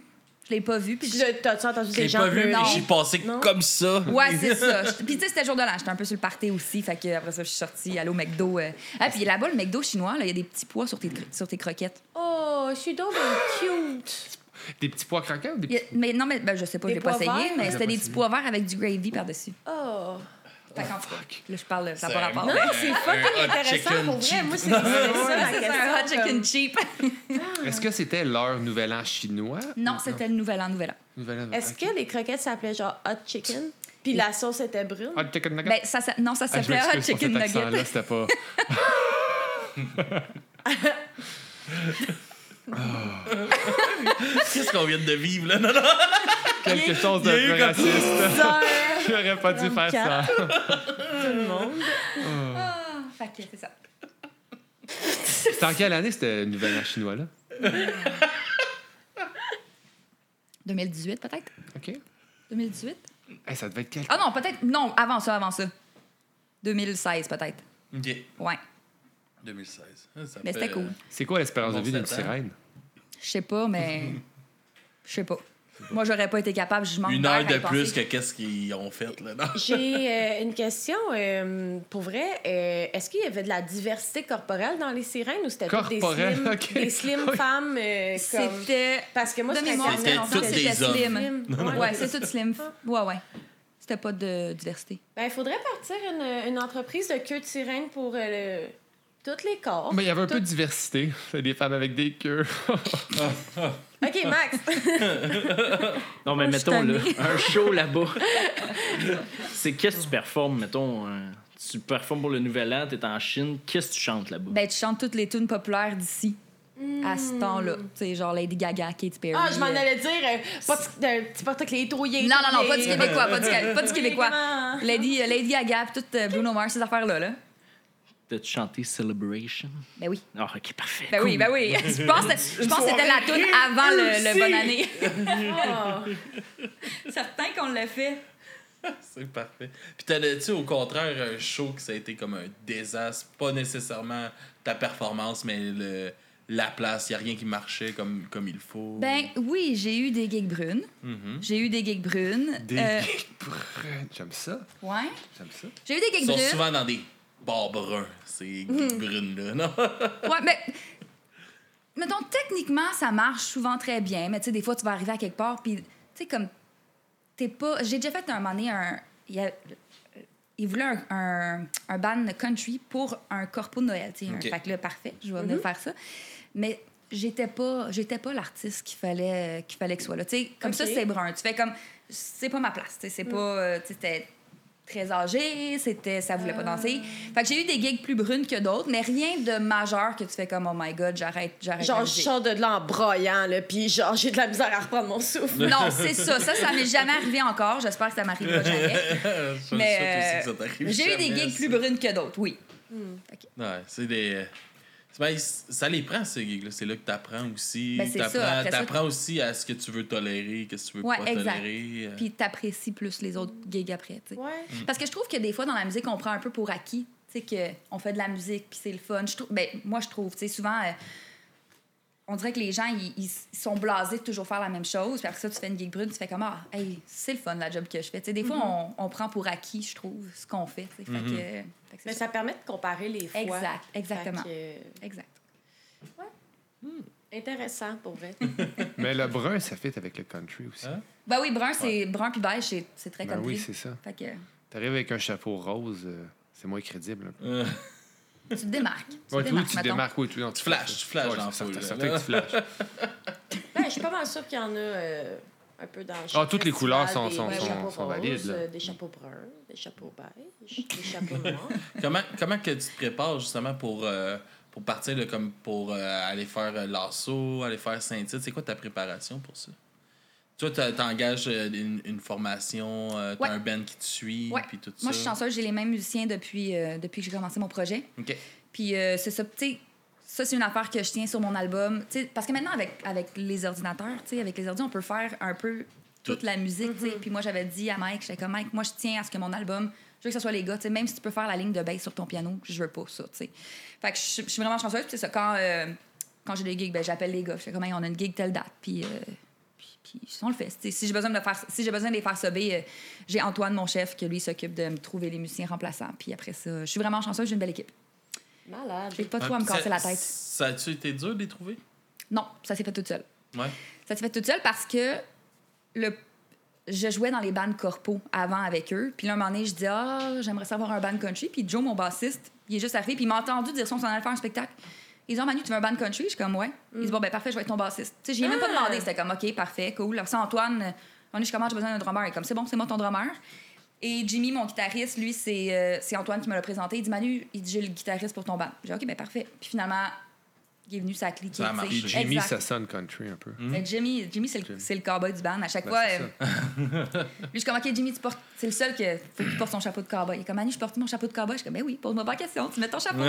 S3: Je l'ai pas vu. Puis
S2: T'as-tu entendu
S1: J'ai
S2: des gens
S1: pas vu,
S2: pleurer?
S1: j'ai passé
S2: Non.
S1: comme ça.
S3: Ouais, c'est ça. Puis tu sais, c'était le jour de l'an. J'étais un peu sur le party aussi. Fait que après ça, je suis sortie, aller au McDo. Ah, puis là-bas, le McDo chinois, il y a des petits pois sur tes croquettes.
S2: Oh, je suis donc cute.
S5: Des petits pois croquants ou des
S3: Il y a-
S5: petits...
S3: mais non, mais je sais pas,
S2: Des
S3: je l'ai pas
S2: pois
S3: essayé,
S2: verts?
S3: mais
S5: J'ai
S3: c'était
S5: pas
S3: des petits
S5: essayé.
S3: pois verts avec du gravy par-dessus.
S2: Oh.
S3: Fait qu'en tout cas, là, je parle, ça n'a pas
S5: C'est
S3: rapport.
S2: Non,
S3: mais-
S2: c'est fucking
S1: hot
S2: intéressant
S1: chicken
S2: pour vrai.
S1: cheap.
S2: Moi, c'est ça la
S3: C'est
S2: question.
S3: un hot chicken
S2: comme-
S3: cheap.
S5: Est-ce que c'était leur nouvel an chinois?
S3: Non, c'était le nouvel an.
S5: Nouvel an.
S2: Est-ce
S5: ok.
S2: que les croquettes s'appelaient genre hot chicken? Puis la sauce était brune?
S5: Hot chicken nugget?
S3: Ben, non, ça
S5: Ah, je
S3: s'appelait hot
S5: m'excuse pour
S3: chicken
S5: cet accent-là,
S3: nugget.
S5: c'était pas...
S1: Qu'est-ce qu'on vient de vivre, là? Non, non.
S5: Quelque chose de
S1: Il y a eu
S5: peu
S1: comme-
S5: raciste.
S2: Bizarre.
S5: J'aurais pas dû faire ça.
S2: Tout le monde.
S3: Ah, fait que c'est ça.
S5: C'était en quelle année, ce nouvel an chinois-là?
S3: 2018, peut-être?
S5: OK.
S3: 2018?
S5: Hey, ça devait être quel...
S3: Ah non, peut-être. Non, avant ça. 2016, peut-être.
S1: OK.
S3: Ouais.
S1: 2016. Ça
S3: Mais
S1: fait,
S3: c'était cool.
S5: C'est quoi l'espérance de
S1: Bon,
S5: vie d'une
S1: 7 ans.
S5: sirène?
S3: Je sais pas, mais. Je sais pas. Moi, j'aurais pas été capable. Je manque
S1: Une
S3: d'air
S1: heure
S3: à y
S1: de plus
S3: penser.
S1: que qu'est-ce qu'ils ont fait, là. Non?
S2: J'ai une question. Pour vrai, est-ce qu'il y avait de la diversité corporelle dans les sirènes ou c'était toutes
S5: Corporelle,
S2: des slim,
S5: ok.
S2: des slim
S5: Oui.
S2: femmes comme...
S3: C'était.
S2: Parce que moi,
S3: De
S2: sur
S3: mémoire,
S2: Internet,
S1: C'était
S3: longtemps,
S1: toutes
S3: c'était
S1: des hommes.
S3: slim.
S2: Ouais.
S3: Ouais, c'est tout slim. Ouais, ouais. C'était pas de diversité.
S2: Ben, il faudrait partir une entreprise de queue de sirène pour tous les corps.
S5: Mais il y avait un peu
S2: Tout-
S5: de diversité. C'est des femmes avec des queues.
S2: OK, Max.
S6: Non, mais
S3: Oh, je suis
S6: mettons, là,
S3: tannée.
S6: un show là-bas. C'est qu'est-ce que tu performes, mettons. Tu performes pour le Nouvel An, t'es en Chine, qu'est-ce que tu chantes là-bas?
S3: Ben, tu chantes toutes les tunes populaires d'ici. À ce temps-là. Tu sais, genre Lady Gaga, Katy Perry.
S2: Ah, je m'en allais dire, pas que les trouillés.
S3: Non, non, non, pas du Québécois. Pas du Québécois.
S2: Comment?
S3: Lady Gaga, puis tout Bruno Mars, ces affaires-là. Là.
S6: T'as-tu chanté Celebration?
S3: Ben oui.
S6: Ah, ok, parfait.
S3: Ben oui, ben oui. Je pense que c'était la tune avant le Bonne Année.
S2: Ah.
S3: Certain qu'on l'a fait.
S1: C'est parfait. Puis t'as-tu au contraire un show que ça a été comme un désastre? Pas nécessairement ta performance, mais la place. Il a rien qui marchait comme il faut.
S3: Ben oui, j'ai eu des gigs brunes.
S1: Mhm.
S3: J'ai eu des gigs brunes.
S5: Des geeks bruns. J'aime ça.
S3: Ouais.
S5: J'aime ça.
S3: J'ai eu des
S1: Ils
S3: gigs
S1: sont
S3: brunes.
S1: souvent dans des bars bruns, ces brunes-là, non?
S3: Ouais, mais. Mettons, techniquement, ça marche souvent très bien, mais tu sais, des fois, tu vas arriver à quelque part, puis, tu sais, comme. T'es pas. J'ai déjà fait un moment donné il voulait un band country pour un corpo de Noël, tu sais.
S1: Ok.
S3: Fait que là, parfait, je vais venir faire ça. Mais j'étais pas l'artiste qu'il fallait que soit là. Tu sais, comme
S2: Ok.
S3: ça, c'est brun. Tu fais comme. C'est pas ma place, tu sais. C'est pas. Tu sais, c'était très âgé, ça voulait pas danser. Fait que j'ai eu des gigs plus brunes que d'autres, mais rien de majeur que tu fais comme, oh my god, j'arrête la
S2: Genre, je
S3: musique.
S2: sors de là en broyant, là, puis genre, j'ai de la misère à reprendre mon souffle.
S3: Non, c'est ça. Ça m'est jamais arrivé encore. J'espère que ça m'arrivera jamais.
S1: Je
S3: Mais
S1: souhaite aussi que ça t'arrive
S3: j'ai eu des
S1: jamais,
S3: gigs
S1: ça.
S3: plus brunes que d'autres, oui.
S1: Ouais, c'est des. Ben, ça les prend, ces gigs-là. C'est là que t'apprends aussi.
S3: Ben, c'est ça. Après ça,
S1: T'apprends aussi à ce que tu veux tolérer, qu'est-ce que tu veux
S3: Ouais,
S1: pas
S3: exact.
S1: tolérer.
S3: Puis t'apprécies plus les autres gigs après, tu sais.
S2: Ouais.
S3: Parce que je trouve que des fois, dans la musique, on prend un peu pour acquis. Tu sais, qu'on fait de la musique, puis c'est le fun. Moi, je trouve, tu sais, souvent, on dirait que les gens, ils sont blasés de toujours faire la même chose. Puis après ça, tu fais une gig brune, tu fais comme, ah, hey, c'est le fun, la job que je fais. Tu sais, des fois, on prend pour acquis, je trouve, ce qu'on fait. Tu sais. Fait que c'est
S2: Mais
S3: ça.
S2: ça permet de comparer les fois.
S3: Exact, exactement.
S2: Fait
S3: Exact.
S2: que, intéressant, pour vrai.
S5: Mais le brun, ça fit avec le country aussi.
S1: Hein?
S3: Ben oui, brun puis beige, c'est très
S5: Ben
S3: country.
S5: oui, c'est ça.
S3: Fait que
S5: T'arrives avec un chapeau rose, c'est moins crédible. Un peu.
S3: tu te démarques. Tu
S5: Ouais,
S3: te
S5: oui,
S3: démarques,
S5: tu te
S3: mettons.
S5: démarques. Oui, non,
S1: Tu flashes
S5: Ouais,
S1: dans la
S5: c'est
S1: foule,
S5: certain-
S1: là.
S5: certain que tu flashes.
S2: Ben, je suis pas mal sûre qu'il y en a un peu dans
S5: Ah, toutes les couleurs
S2: festival,
S5: sont-
S2: des
S5: sont-
S2: chapeaux
S5: sont
S2: roses,
S5: valides, là.
S2: des chapeaux bruns, des chapeaux beiges, des chapeaux noirs.
S1: Comment que tu te prépares justement pour partir là, comme pour aller faire l'assaut, aller faire Saint-Tite? C'est quoi ta préparation pour ça? Toi, t'engages une formation, t'as
S3: Ouais.
S1: un band qui te suit,
S3: Ouais.
S1: puis tout ça.
S3: Moi, je suis chanceuse, j'ai les mêmes musiciens depuis que j'ai commencé mon projet.
S1: OK.
S3: Puis c'est ça, tu sais, ça, c'est une affaire que je tiens sur mon album. Tu sais, parce que maintenant, avec les ordinateurs, tu sais, avec les ordi, on peut faire un peu toute la musique, tu sais. Puis moi, j'avais dit à Mike, j'étais comme, Mike, moi, je tiens à ce que mon album, je veux que ce soit les gars, tu sais, même si tu peux faire la ligne de bass sur ton piano, je veux pas ça, tu sais. Fait que je suis vraiment chanceuse. Puis c'est ça, quand j'ai des gigs, ben, j'appelle les gars. Je fais comme, hey, on a une gig telle date. Puis Puis on le fait. T'sais, si j'ai besoin de les faire subber, j'ai Antoine, mon chef, qui lui s'occupe de me trouver les musiciens remplaçants. Puis après ça, je suis vraiment chanceuse, j'ai une belle équipe.
S2: Malade.
S3: J'ai pas trop à me casser la tête.
S1: Ça a-tu été dur de les trouver?
S3: Non, ça s'est fait toute seule.
S1: Ouais.
S3: Ça s'est fait toute seule parce que je jouais dans les bands corpo avant avec eux. Puis là, un moment donné, je dis j'aimerais savoir un band country. Puis Joe, mon bassiste, il est juste arrivé. Puis il m'a entendu dire ça, on s'en allait faire un spectacle. Il dit Manu, tu veux un band country? Je suis comme ouais. Il dit bon, ben parfait, je vais être ton bassiste. Tu sais, j'y ai même pas demandé. C'était comme OK, parfait, cool. Après ça, Antoine, je suis comme j'ai besoin d'un drummer. Il est comme c'est bon, c'est moi ton drummer. Et Jimmy, mon guitariste, lui, c'est Antoine qui me l'a présenté. Il dit Manu, j'ai le guitariste pour ton band. J'ai dit OK, ben parfait. Puis finalement, il est venu, ça a cliqué.
S1: Ça a marché.
S5: Puis Jimmy, ça sonne country un peu.
S3: Mais Jimmy c'est le cowboy du band. À chaque fois, lui, je suis comme, OK, Jimmy, c'est le seul que faut qu'il porte son chapeau de cowboy. Il est comme, Manu, je porte mon chapeau de cowboy. Je suis comme, ben oui, pose-moi pas la question, tu mets ton chapeau.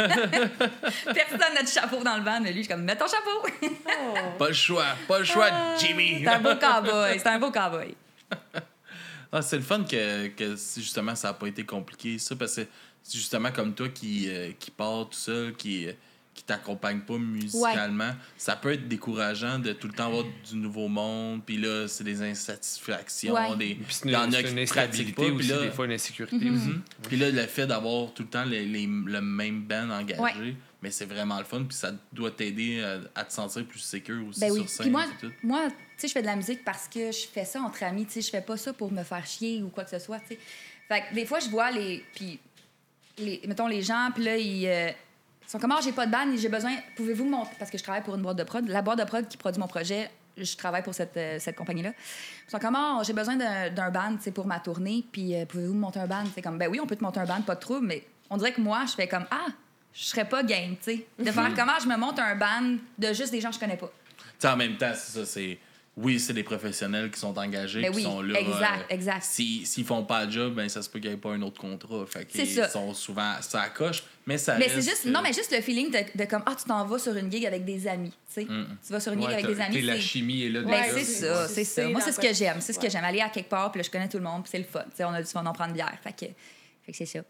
S3: Personne n'a de chapeau dans le band, mais lui, je suis comme, mets ton chapeau.
S1: Pas le choix, Jimmy.
S3: C'est un beau cowboy.
S1: Ah, c'est le fun que justement, ça n'a pas été compliqué, ça, parce que c'est justement comme toi qui part tout seul, qui t'accompagne pas musicalement, ça peut être décourageant de tout le temps avoir du nouveau monde, puis là, c'est des insatisfactions,
S5: Puis c'est
S1: il y en a
S5: une
S1: qui
S5: instabilité
S1: pratiquent pas,
S5: aussi,
S1: puis là,
S5: des fois une insécurité aussi.
S1: puis là, le fait d'avoir tout le temps le même band engagé, mais c'est vraiment le fun, puis ça doit t'aider à te sentir plus sécure aussi
S3: Ben oui.
S1: sur scène.
S3: Puis
S1: et tout.
S3: moi tu sais, je fais de la musique parce que je fais ça entre amis, tu sais, je fais pas ça pour me faire chier ou quoi que ce soit, tu sais. Fait que des fois, je vois mettons, les gens, puis là, ils sont comme, j'ai pas de band, j'ai besoin, pouvez-vous me montrer, parce que je travaille pour une boîte de prod, la boîte de prod qui produit mon projet, je travaille pour cette compagnie-là. Ils sont comme, j'ai besoin d'un band, tu sais, pour ma tournée, puis pouvez-vous me monter un band? C'est comme, ben oui, on peut te monter un band, pas de trouble, mais on dirait que moi, je fais comme, je serais pas game, tu sais, de faire comment je me monte un band de juste des gens que je connais pas.
S1: Tu sais, en même temps, c'est ça, c'est des professionnels qui sont engagés,
S3: Ben
S1: qui
S3: oui,
S1: sont là.
S3: exact.
S1: S'ils font pas le job, ben ça se peut qu'il n'y ait pas un autre contrat. Fait qu'ils
S3: ça.
S1: sont souvent ça coche, mais ça
S3: Mais
S1: reste...
S3: c'est juste, non, mais juste le feeling de comme, tu t'en vas sur une gig avec des amis, tu sais. Tu vas sur une gig avec des amis.
S5: La chimie est là.
S3: Ben,
S5: déjà.
S3: c'est ça. Moi, c'est ce que j'aime. C'est ce que j'aime. Aller à quelque part, puis là, je connais tout le monde, puis c'est le fun. Tu sais, on a du fun d'en prendre une bière. Fait que c'est ça.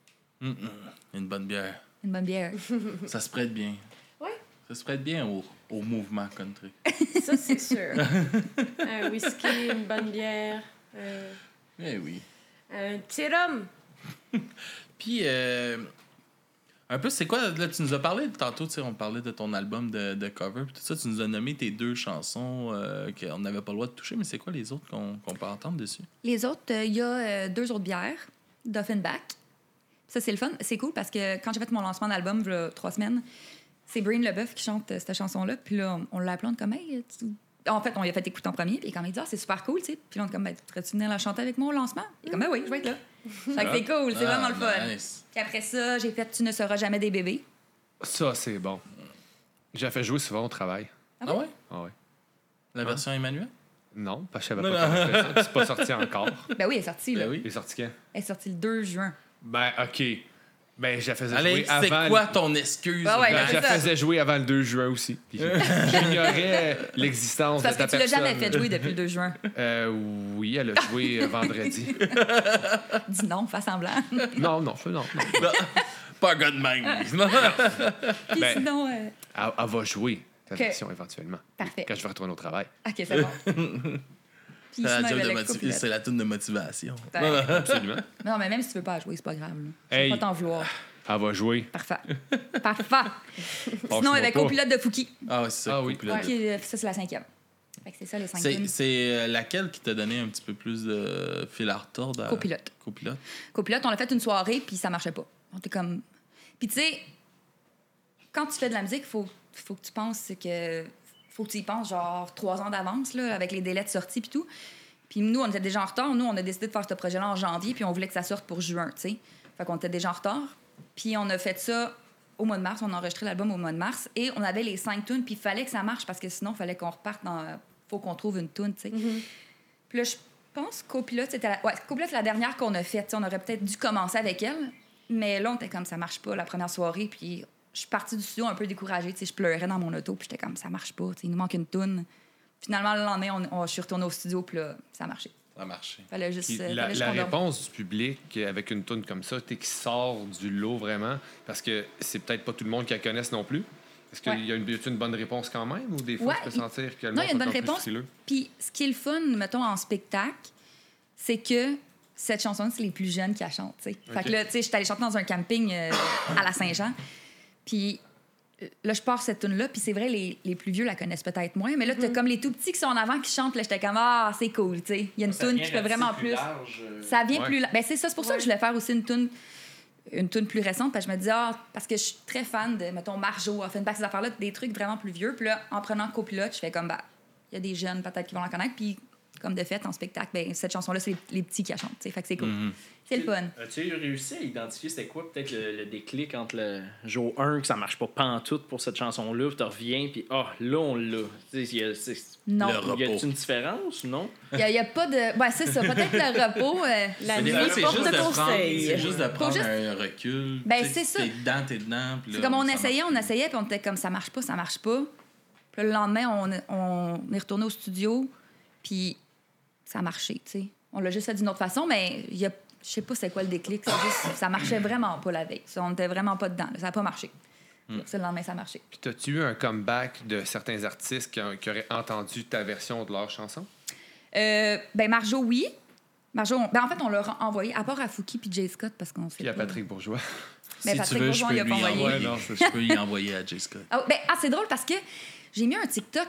S1: Une bonne bière.
S3: Une bonne bière.
S1: Ça se prête bien.
S2: Oui.
S1: Ça se prête bien au mouvement country.
S2: Ça, c'est sûr. Un whisky, une bonne bière,
S1: Eh oui.
S2: un petit rhum.
S1: Puis, un peu, c'est quoi, là, tu nous as parlé tantôt, tu sais, on parlait de ton album de cover, puis tout ça, tu nous as nommé tes 2 chansons qu'on n'avait pas le droit de toucher, mais c'est quoi les autres qu'on peut entendre dessus?
S3: Les autres, il y a 2 autres bières d'Offenbach. Ça, c'est le fun. C'est cool parce que quand j'ai fait mon lancement d'album, il y a 3 semaines, c'est Breen Leboeuf qui chante cette chanson-là. Puis là, on l'a appelé, comme, en fait, on lui a fait écouter en premier. Puis quand il dit, c'est super cool, tu sais. Puis là, on est comme, pourrais-tu venir la chanter avec moi au lancement? Il est comme, oui, je vais être là. Fait que c'est cool, c'est vraiment le fun.
S1: Nice.
S3: Puis après ça, j'ai fait Tu ne seras jamais des bébés.
S5: Ça, c'est bon. J'ai fait jouer souvent au travail.
S1: Ah ouais?
S5: Ah ouais.
S1: La version Emmanuel?
S5: Non, parce que je savais pas comment faire ça. puis c'est pas sorti encore.
S3: Ben oui, elle est sortie, là.
S1: Ben oui.
S5: Il est sorti quand?
S3: Elle est sortie le 2 juin.
S5: Ben, OK. Ben, je la faisais
S1: Allez,
S5: jouer avant...
S1: c'est quoi ton excuse?
S3: Ah ouais,
S5: Ben,
S3: ben,
S5: je
S3: c'est
S5: la
S3: ça.
S5: faisais jouer avant le 2 juin aussi. Puis j'ignorais l'existence de
S3: Parce
S5: ta
S3: que tu l'as
S5: personne.
S3: jamais fait jouer depuis le 2 juin.
S5: Oui, elle a joué vendredi.
S3: Dis non, fais semblant.
S5: Non.
S1: Pas un gars de même. Non.
S3: Puis
S5: Ben,
S3: sinon...
S5: Elle va jouer ta
S3: OK.
S5: version éventuellement.
S3: Parfait.
S5: Quand je vais retourner au travail.
S3: OK, c'est bon. Puis
S1: C'est
S3: sinon,
S1: la
S3: il y
S1: job
S3: avait
S1: de
S3: le copilote.
S1: c'est la tune de motivation.
S3: Ben,
S5: Absolument.
S3: non, mais même si tu veux pas jouer, c'est pas grave. Là. Je
S5: Hey.
S3: vais pas t'en vouloir.
S5: Elle va jouer.
S3: Parfait. Parfait. Sinon,
S5: Lâche-moi
S3: avec
S5: pas.
S3: copilote de Fouki.
S1: Ah oui, c'est ça.
S5: Ah oui.
S1: copilote.
S3: Ça, c'est la 5e. Fait que c'est ça, les 5 tunes.
S1: C'est laquelle qui t'a donné un petit peu plus de fil à retordre?
S3: Copilote.
S1: Copilote.
S3: Copilote, on a fait une soirée, puis ça marchait pas. On était comme... Puis tu sais, quand tu fais de la musique, faut que tu penses que... Faut que tu y penses genre 3 ans d'avance, là, avec les délais de sortie puis tout. Puis nous, on était déjà en retard. Nous, on a décidé de faire ce projet-là en janvier, puis on voulait que ça sorte pour juin, tu sais. Fait qu'on était déjà en retard. Puis on a fait ça au mois de mars. On a enregistré l'album au mois de mars. Et on avait les 5 tunes, puis il fallait que ça marche, parce que sinon, il fallait qu'on reparte dans... Faut qu'on trouve une tune, tu sais. Puis là, je pense que Copilote, Copilote, c'est la dernière qu'on a faite. T'sais, on aurait peut-être dû commencer avec elle. Mais là, on était comme, ça marche pas, la première soirée. Puis je suis partie du studio un peu découragée. Je pleurais dans mon auto, puis j'étais comme, ça marche pas. Il nous manque une toune. Finalement, le lendemain, je suis retournée au studio, puis là, ça a marché.
S1: Ça a marché.
S3: Fallait juste,
S5: Puis
S3: fallait
S5: la
S3: juste qu'on dorme.
S5: réponse du public avec une toune comme ça, qui sort du lot vraiment, parce que c'est peut-être pas tout le monde qui la connaisse non plus. Est-ce qu'il y a une bonne réponse quand même ou des fois
S3: Ouais,
S5: tu peux sentir que le
S3: non,
S5: monde
S3: il y a une
S5: est
S3: bonne
S5: un peu plus
S3: réponse.
S5: frileux?
S3: Puis ce qui est le fun, mettons, en spectacle, c'est que cette chanson, c'est les plus jeunes qui la chantent, tu sais. Fait que là, tu sais, j'étais allée chanter dans un camping à la Saint-Jean. Puis là, je pars cette tune-là, puis c'est vrai, les plus vieux la connaissent peut-être moins, mais là, t'as comme les tout petits qui sont en avant qui chantent, là, j'étais comme, ah, c'est cool, tu sais. Il y a une tune qui fait vraiment plus. Ça vient plus. Ben, c'est ça, c'est pour ça que je voulais faire aussi une tune plus récente, parce que je me dis, parce que je suis très fan de, mettons, Marjo, Offenbach, ces affaires-là, des trucs vraiment plus vieux. Puis là, en prenant copilote, je fais comme, il y a des jeunes peut-être qui vont la connaître, puis comme de fait, en spectacle, ben, cette chanson-là, c'est les petits qui la chantent, tu sais. Fait que c'est cool. C'est le fun.
S6: As-tu réussi à identifier c'était quoi peut-être le déclic entre le jour 1 que ça marche pas pantoute pour cette chanson-là, puis tu reviens, puis là, on l'a.
S3: Non.
S6: Y a-t-il une différence ou non?
S3: Il n'y a pas de. Ben, c'est ça. Peut-être le repos.
S2: La
S1: Des
S2: nuit
S1: fois, c'est
S2: porte
S1: juste de prendre,
S2: conseil.
S1: c'est juste de prendre
S3: juste-
S1: un recul.
S3: Ben,
S1: Tu sais,
S3: c'est ça.
S1: T'es dedans. Puis là,
S3: C'est comme on
S1: ça
S3: essayait,
S1: marche.
S3: puis on était comme ça marche pas. Puis là, le lendemain, on est retourné au studio, puis ça a marché, tu sais. On l'a juste fait d'une autre façon, mais je sais pas c'est quoi le déclic. C'est juste, ça marchait vraiment pas la veille. On était vraiment pas dedans. Ça a pas marché. C'est le lendemain, ça a marché.
S5: Puis t'as-tu eu un comeback de certains artistes qui auraient entendu ta version de leur chanson?
S3: Ben, Marjo, oui. Marjo, en fait, on l'a envoyé, à part à Fouki puis Jay Scott, parce qu'on sait
S5: Puis à
S3: pas.
S5: Patrick Bourgeois.
S3: Mais
S1: Si
S3: Patrick
S1: tu veux, je
S3: Bourgeois,
S1: peux
S3: il a
S1: lui
S3: pas envoyé.
S1: envoyer.
S5: Ouais, non, c'est
S1: Je peux y envoyer à Jay Scott.
S3: C'est drôle parce que j'ai mis un TikTok.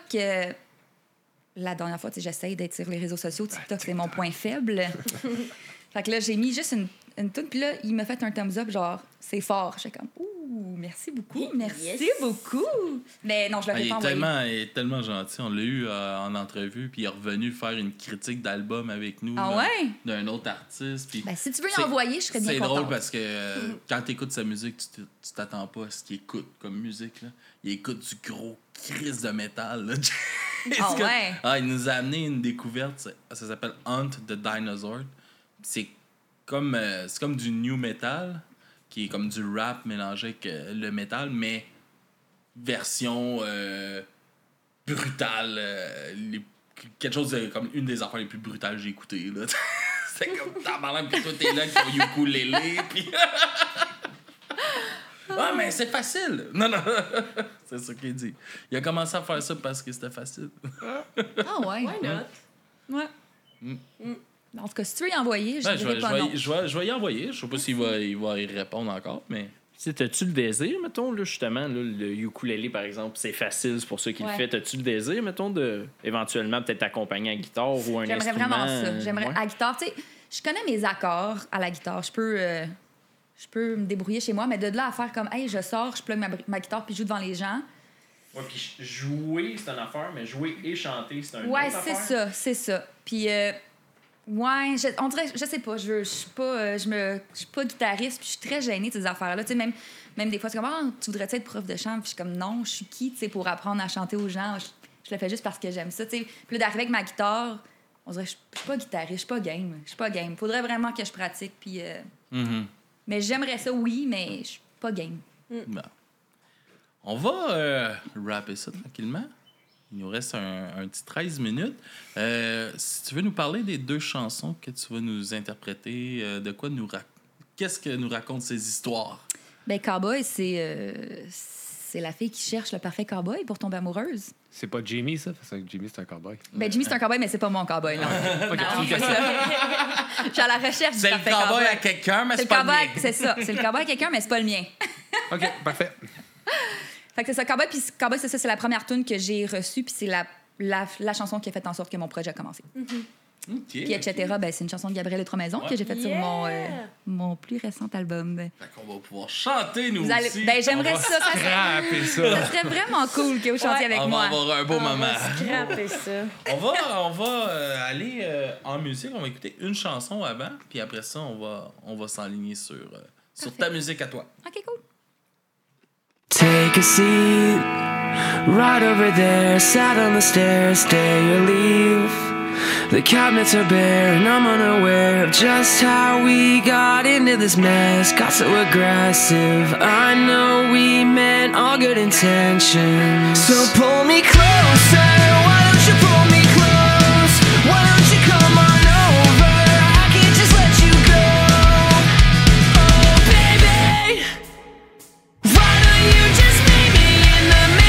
S3: La dernière fois, tu sais, j'essaye d'être sur les réseaux sociaux. TikTok, c'est mon point faible. Fait que là, j'ai mis juste une toune, puis là, il m'a fait un thumbs up, genre, c'est fort. J'étais comme, ouh, merci beaucoup, merci beaucoup. Mais non, je l'aurais
S1: Il
S3: pas envoyé.
S1: est tellement gentil. On l'a eu en entrevue, puis il est revenu faire une critique d'album avec nous.
S3: Ah
S1: là,
S3: ouais?
S1: D'un autre artiste. Puis
S3: Ben, si tu veux y
S1: c'est-
S3: envoyer, je serais bien
S1: C'est
S3: contente.
S1: drôle parce que quand tu écoutes sa musique, tu t'attends pas à ce qu'il écoute comme musique. Là. Il écoute du gros crise de métal. Là.
S3: Ah ouais?
S1: Il nous a amené une découverte. Ça s'appelle Hunt the Dinosaur. C'est comme du new metal, qui est comme du rap mélangé avec le métal, mais version brutale. Quelque chose de, comme une des affaires les plus brutales que j'ai écoutées. Là. C'est comme tabarnak, puis toi t'es là avec ton ukulélé, puis... Ah, mais c'est facile! Non. C'est ça qu'il dit. Il a commencé à faire ça parce que c'était facile.
S3: Ah ouais?
S2: Why not?
S3: Ouais. En tout cas, si tu veux y envoyer, je
S1: Ouais,
S3: dirais pas non.
S1: je vais y envoyer. Je sais pas s'il va y répondre encore, mais...
S6: T'as-tu le désir, mettons, là, justement, là, le ukulélé, par exemple, c'est facile, c'est pour ceux qui le font. T'as-tu le désir, metton, de éventuellement peut-être t'accompagner à la guitare ou un
S3: J'aimerais
S6: instrument?
S3: vraiment ça. J'aimerais
S6: Ouais.
S3: à la guitare, tu sais, je connais mes accords à la guitare. Je peux me débrouiller chez moi, mais de là à faire comme, hey, je sors, je plug ma guitare puis je joue devant les gens.
S6: Ouais, puis jouer, c'est une affaire, mais jouer et chanter, c'est un
S3: Ouais,
S6: autre
S3: c'est
S6: affaire.
S3: ça, c'est ça. Puis, ouais, on dirait, je sais pas, je suis pas guitariste, puis je suis très gênée de ces affaires-là. Tu sais, même des fois, c'est comme, tu voudrais être prof de chant? Puis je suis comme, non, je suis qui, tu sais, pour apprendre à chanter aux gens? Je le fais juste parce que j'aime ça, tu sais. Puis là, d'arriver avec ma guitare, on dirait, je suis pas guitariste, je suis pas game. Faudrait vraiment que je pratique, puis... Mais j'aimerais ça, oui, mais je suis pas game.
S1: Bon. On va rapper ça tranquillement. Il nous reste un petit 13 minutes. Si tu veux nous parler des 2 chansons que tu vas nous interpréter, de quoi qu'est-ce que nous racontent ces histoires?
S3: Ben, Cowboy, c'est la fille qui cherche le parfait cowboy pour tomber amoureuse.
S5: C'est pas Jimmy, ça? Parce que Jimmy, c'est un cowboy.
S3: Ben, Jimmy, c'est un cowboy, mais c'est pas mon cowboy, non. Non, c'est ça. Je suis à la recherche du
S1: C'est le
S3: parfait
S1: cowboy à quelqu'un, mais
S3: C'est
S1: c'est
S3: le
S1: pas le
S3: cowboy,
S1: mien.
S3: c'est ça. C'est le cowboy à quelqu'un, mais c'est pas le mien.
S5: OK, parfait.
S3: Fait que c'est ça, cowboy. Puis cowboy, c'est ça, c'est la première tune que j'ai reçue, puis c'est la chanson qui a fait en sorte que mon projet a commencé.
S1: OK.
S3: Puis etc., ben, c'est une chanson de Gabriel Autre-Maison que j'ai faite sur mon plus récent album.
S1: Fait qu'on va pouvoir chanter, nous
S3: Vous allez...
S1: aussi.
S3: Ben, j'aimerais
S1: On va
S3: ça.
S5: Scraper
S3: Ça
S5: ça.
S3: serait vraiment cool que vous chantiez avec
S1: On va
S3: moi.
S1: avoir un beau
S2: On
S1: moment.
S2: va scraper ça.
S1: On va aller en musique. On va écouter une chanson avant, puis après ça, on va s'enligner sur ta musique à toi.
S3: OK, cool.
S7: Take a seat right over there, sat on the stairs, stay or leave. The cabinets are bare and I'm unaware of just how we got into this mess. Got so aggressive, I know we meant all good intentions. So pull me closer, why don't you pull me close? Why don't you come on over, I can't just let you go. Oh baby, why don't you just meet me in the middle?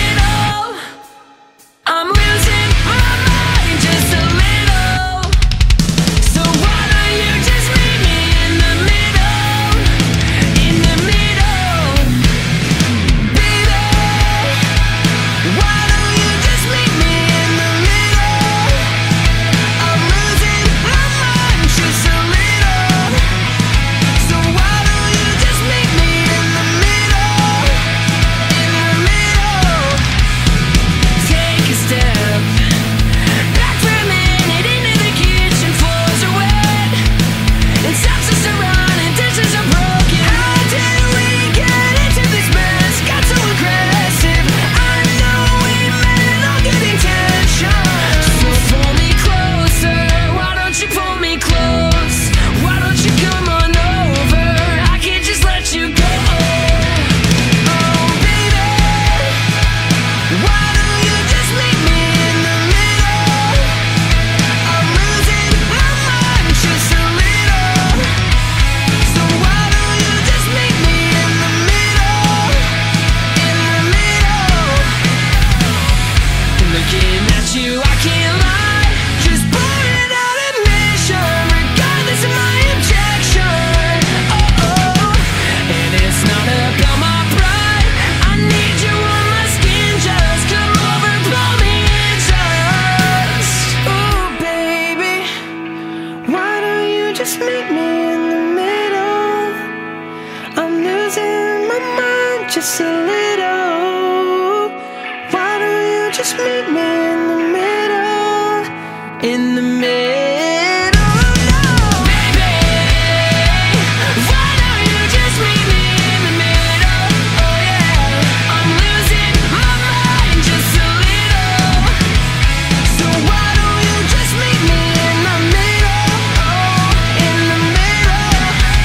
S7: just a little. Why don't you just meet me in the middle? In the middle, no, baby. Why don't you just meet me in the middle? Oh yeah, I'm losing my mind just a little. So why don't you just meet me in the middle? Oh, in the middle.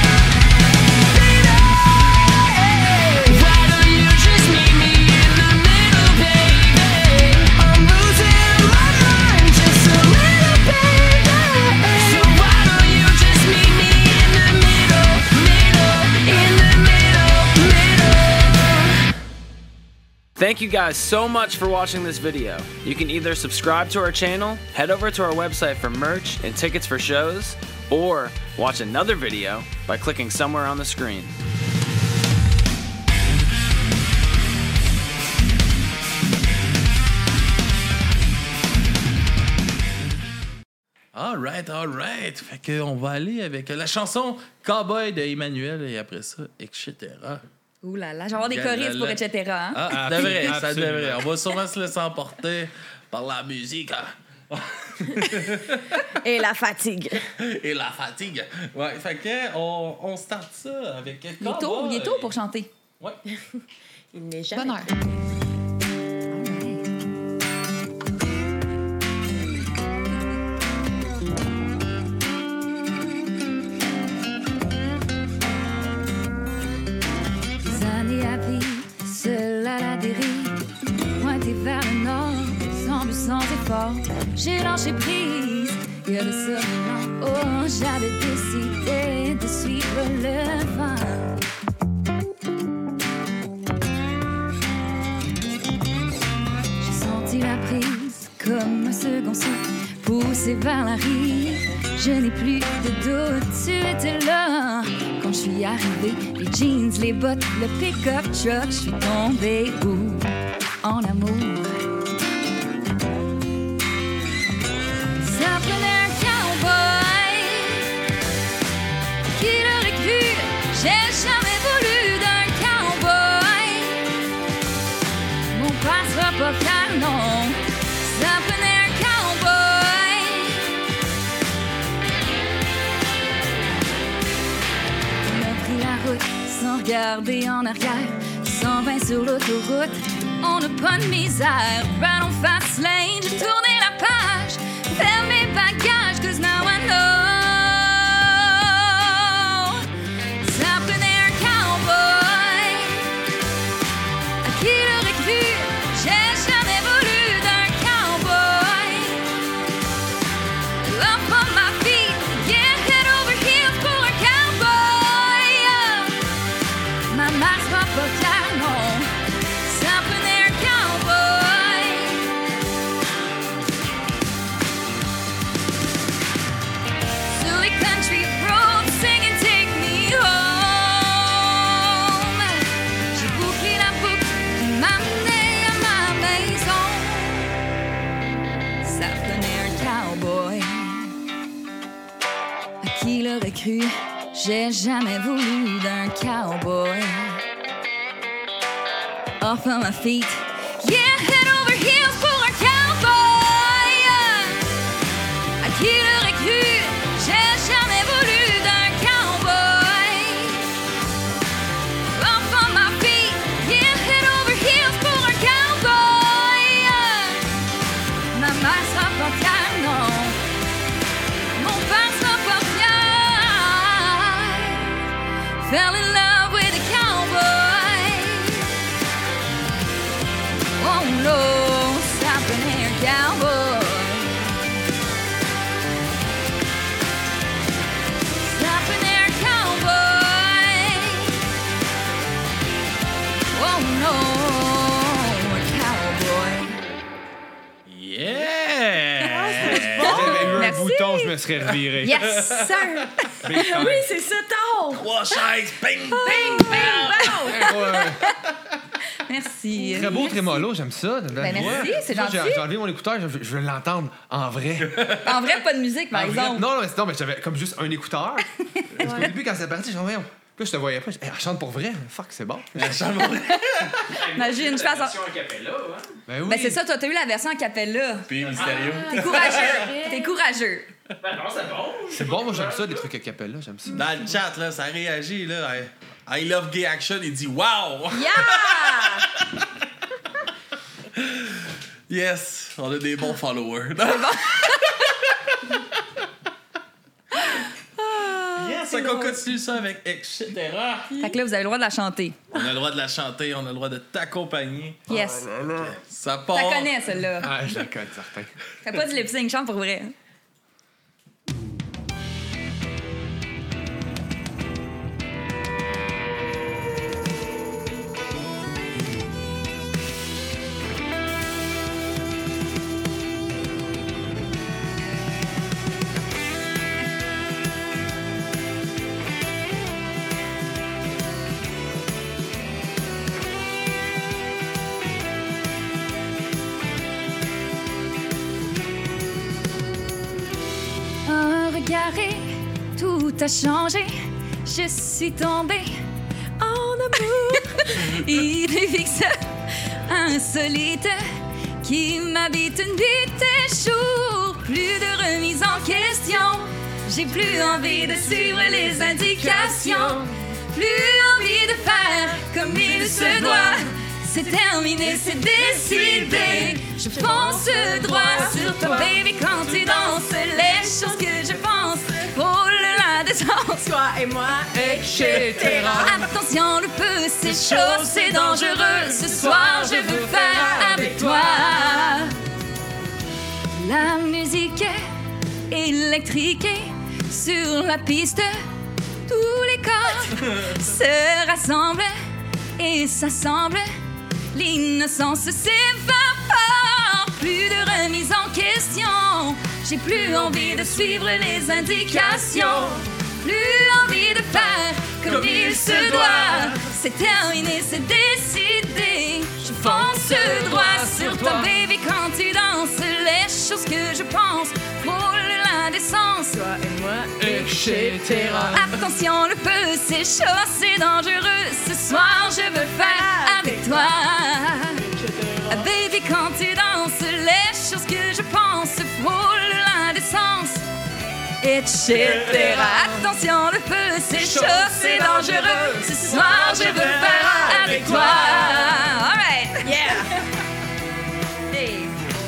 S7: Why don't you just meet me in the middle, baby? I'm losing my mind just a little, baby. So why don't you just meet me in the middle, in the middle.
S8: Thank you guys so much for watching this video. You can either subscribe to our channel, head over to our website for merch and tickets for shows, or watch another video by clicking somewhere on the screen.
S1: All right. Fait qu'on va aller avec la chanson Cowboy de Emmanuel et après ça, etc.
S3: Ouh là là, je vais avoir des choristes pour etc. Hein?
S1: Ah, ça devrait. On va sûrement se laisser emporter par la musique. Hein?
S2: Et la fatigue.
S1: Et la fatigue. Ouais, fait que on start ça avec...
S3: Il est tôt pour chanter.
S1: Ouais.
S2: Il n'est jamais.
S3: Bonne heure. Des années à vivre, seul à la dérive, pointé vers le nord, sans but, sans effort. J'ai lâché prise, il y a de ça maintenant. Oh, j'avais décidé de suivre le vent. J'ai senti la prise comme un second souffle poussé vers la rive. Je n'ai plus de doute, tu étais là quand je suis arrivée. Les jeans, les bottes, le pick-up truck, je suis tombée où? En amour. Ça prenait un cowboy. Qui l'aurait cru? J'ai jamais voulu d'un cowboy. Mon père sera pas fier, non. Ça prenait un cowboy. On a pris la route sans regarder en arrière. 120 sur l'autoroute, on n'a pas de misère. Right on fast lane, j'ai tourné la page. Fais mes bagages, cause now I know. Ça prenait un cowboy. À qui l'aurait cru? J'ai jamais voulu d'un cowboy. Up on my feet, yeah, head over heels pour un cowboy. Ma mère sera pas fière, non. Ça prenait un cowboy. Sur les country roads, singing Take Me Home. J'ai bouclé la boucle qui m'amenait à ma maison. Ça prenait un cowboy. À qui l'aurait cru? J'ai jamais voulu d'un cowboy. Off on my feet, yeah, head over heels pour un cowboy. À qui l'aurait cru? J'ai jamais voulu d'un cowboy. Off on my feet, yeah, head over heels pour un cowboy. Ma mère sera pas fière, non. Mon père sera pas fier. Fell in love with a cowboy. Oh no, ça prenait un cowboy. Ça prenait un cowboy. Oh no, un cowboy.
S1: Yeah!
S5: J'avais eu un
S3: Merci.
S5: bouton, je me serais reviré.
S3: Yes, sir!
S5: Big time.
S2: Oui, c'est ça, tard.
S1: 3 chaises, ping,
S2: Bing,
S1: ping!
S2: bing, bang.
S5: Ouais.
S3: Merci.
S5: Très beau,
S3: Merci.
S5: trémolo, j'aime ça.
S3: Ben, merci, c'est
S5: Ça,
S3: gentil.
S5: J'ai enlevé mon écouteur, je veux l'entendre en vrai.
S3: En vrai, pas de musique, par
S5: En vrai.
S3: exemple.
S5: Non, mais j'avais comme juste un écouteur. Parce qu'au début, quand c'est parti, j'ai dit, voyons, Puis là, je te voyais pas. Hey, elle chante pour vrai. Fuck, c'est bon.
S3: Imagine, je passe en...
S6: version a cappella, hein?
S5: Ben oui.
S3: Ben c'est ça, toi, t'as eu la version en cappella.
S1: Puis mystérieux.
S3: T'es courageux. T'es courageux.
S6: Ben non, c'est bon.
S5: C'est bon, moi, j'aime ça, des trucs a cappella. J'aime ça.
S1: Dans le chat, là, ça réagit, là. I love gay action. Il dit wow!
S2: Yeah!
S1: Yes! On a des bons followers. Yes! Fait qu'on continue ça avec etc.
S3: Fait que là, vous avez le droit de la chanter.
S1: On a le droit de la chanter, on a le droit de t'accompagner.
S3: Yes.
S1: Ça part.
S3: T'as connais, celle-là.
S5: Ah, je la connais, certain.
S3: Fais pas du lip-sync, chante pour vrai. Regardez, tout a changé. Je suis tombée en amour. Il est fixe, insolite, qui m'habite nuit et jour. Plus de remise en question. J'ai plus envie de suivre les indications. Plus envie de faire comme il se doit. C'est terminé, c'est décidé. Je fonce droit sur toi, baby, quand tu danses. Les choses que je pense au-delà des sens.
S2: Toi et moi,
S3: etc. Attention, le feu, c'est chaud, c'est dangereux. Ce soir, je veux faire avec toi. La musique électrique sur la piste. Tous les corps se rassemblent et s'assemblent. L'innocence s'évapore, plus de remise en question. J'ai plus envie de suivre les indications, plus envie de faire comme il se doit. C'est terminé, c'est décidé. Je fonce droit sur toi, baby, quand tu danses. Les choses que je pense frôlent l'indécence.
S2: toi et moi,
S3: etc. Attention, le feu, c'est chaud, c'est dangereux. Ce soir, je veux faire avec toi. Baby, quand tu danses, les choses que je pense frôlent l'indécence, etc. Attention, le feu, c'est chaud, c'est dangereux. Ce soir, je veux faire avec toi. All right.
S2: yeah!
S3: Hey.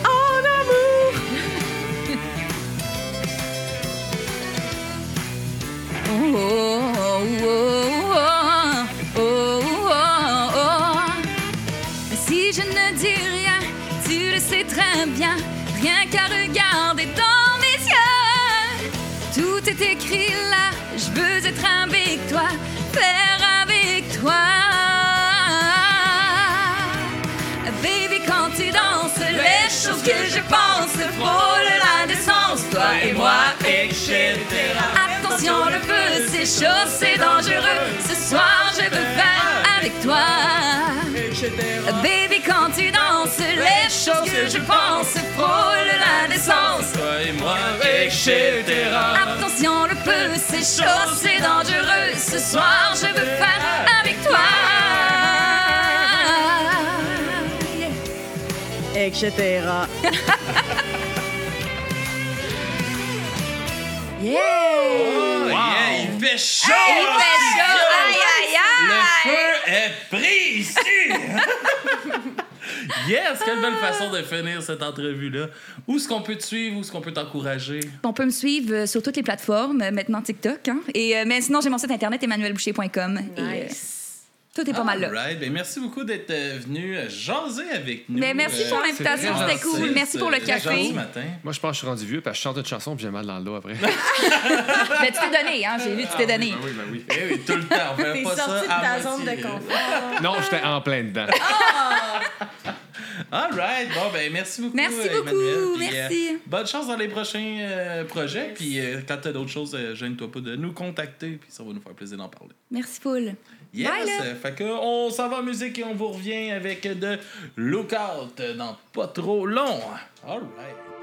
S3: Oh, oh, oh, oh, oh, oh, oh. Si je ne dis rien, tu le sais très bien. Rien qu'à regarder dans mes yeux, tout est écrit là. Je veux être avec toi, faire avec toi. Baby, quand tu danses, les choses que je pense frôlent l'indécence. Toi et moi, etc. Attention, le feu, c'est chaud, c'est dangereux. Ce soir, je veux faire avec toi. Baby, quand tu danses, les choses que je pense frôlent l'indécence.
S1: Toi et moi, etc.
S3: Attention, le feu, c'est chaud, c'est dangereux. Ce soir, je veux faire avec toi.
S2: Etc.
S3: Yeah!
S1: Oh, yeah, il fait chaud!
S3: Il fait chaud! Aïe, aïe, aïe!
S1: Le feu est pris ici! Yes! Quelle belle façon de finir cette entrevue-là. Où est-ce qu'on peut te suivre? Où est-ce qu'on peut t'encourager?
S3: On peut me suivre sur toutes les plateformes, maintenant TikTok. Hein? Mais sinon, j'ai mon site internet emmanuelboucher.com.
S2: Nice.
S3: Tout est pas mal là.
S1: Alright. Ben, merci beaucoup d'être venu jaser avec nous.
S3: Mais merci pour l'invitation,
S5: c'est
S3: c'était cool. Merci pour le café.
S1: Matin.
S5: Moi, je pense que je suis rendu vieux parce que je chante une chanson puis j'ai mal dans le dos après.
S3: Mais tu t'es donné, hein? J'ai vu, tu t'es donné.
S5: Ben oui.
S1: Eh oui, tout le temps. On fait
S2: T'es
S1: pas ça
S2: sorti de
S1: à
S2: ta
S1: moitié.
S2: zone de confort.
S5: Non, j'étais en plein dedans.
S1: Alright. Bon, ben, merci beaucoup.
S3: Merci beaucoup.
S1: Emmanuel. Puis,
S3: Merci.
S1: bonne chance dans les prochains projets. Puis, quand t'as d'autres choses, gêne-toi pas de nous contacter. Puis, ça va nous faire plaisir d'en parler.
S3: Merci, Paul.
S1: Yes!
S3: Bye, là.
S1: Fait que on s'en va en musique et on vous revient avec de Lookout dans pas trop long. Alright.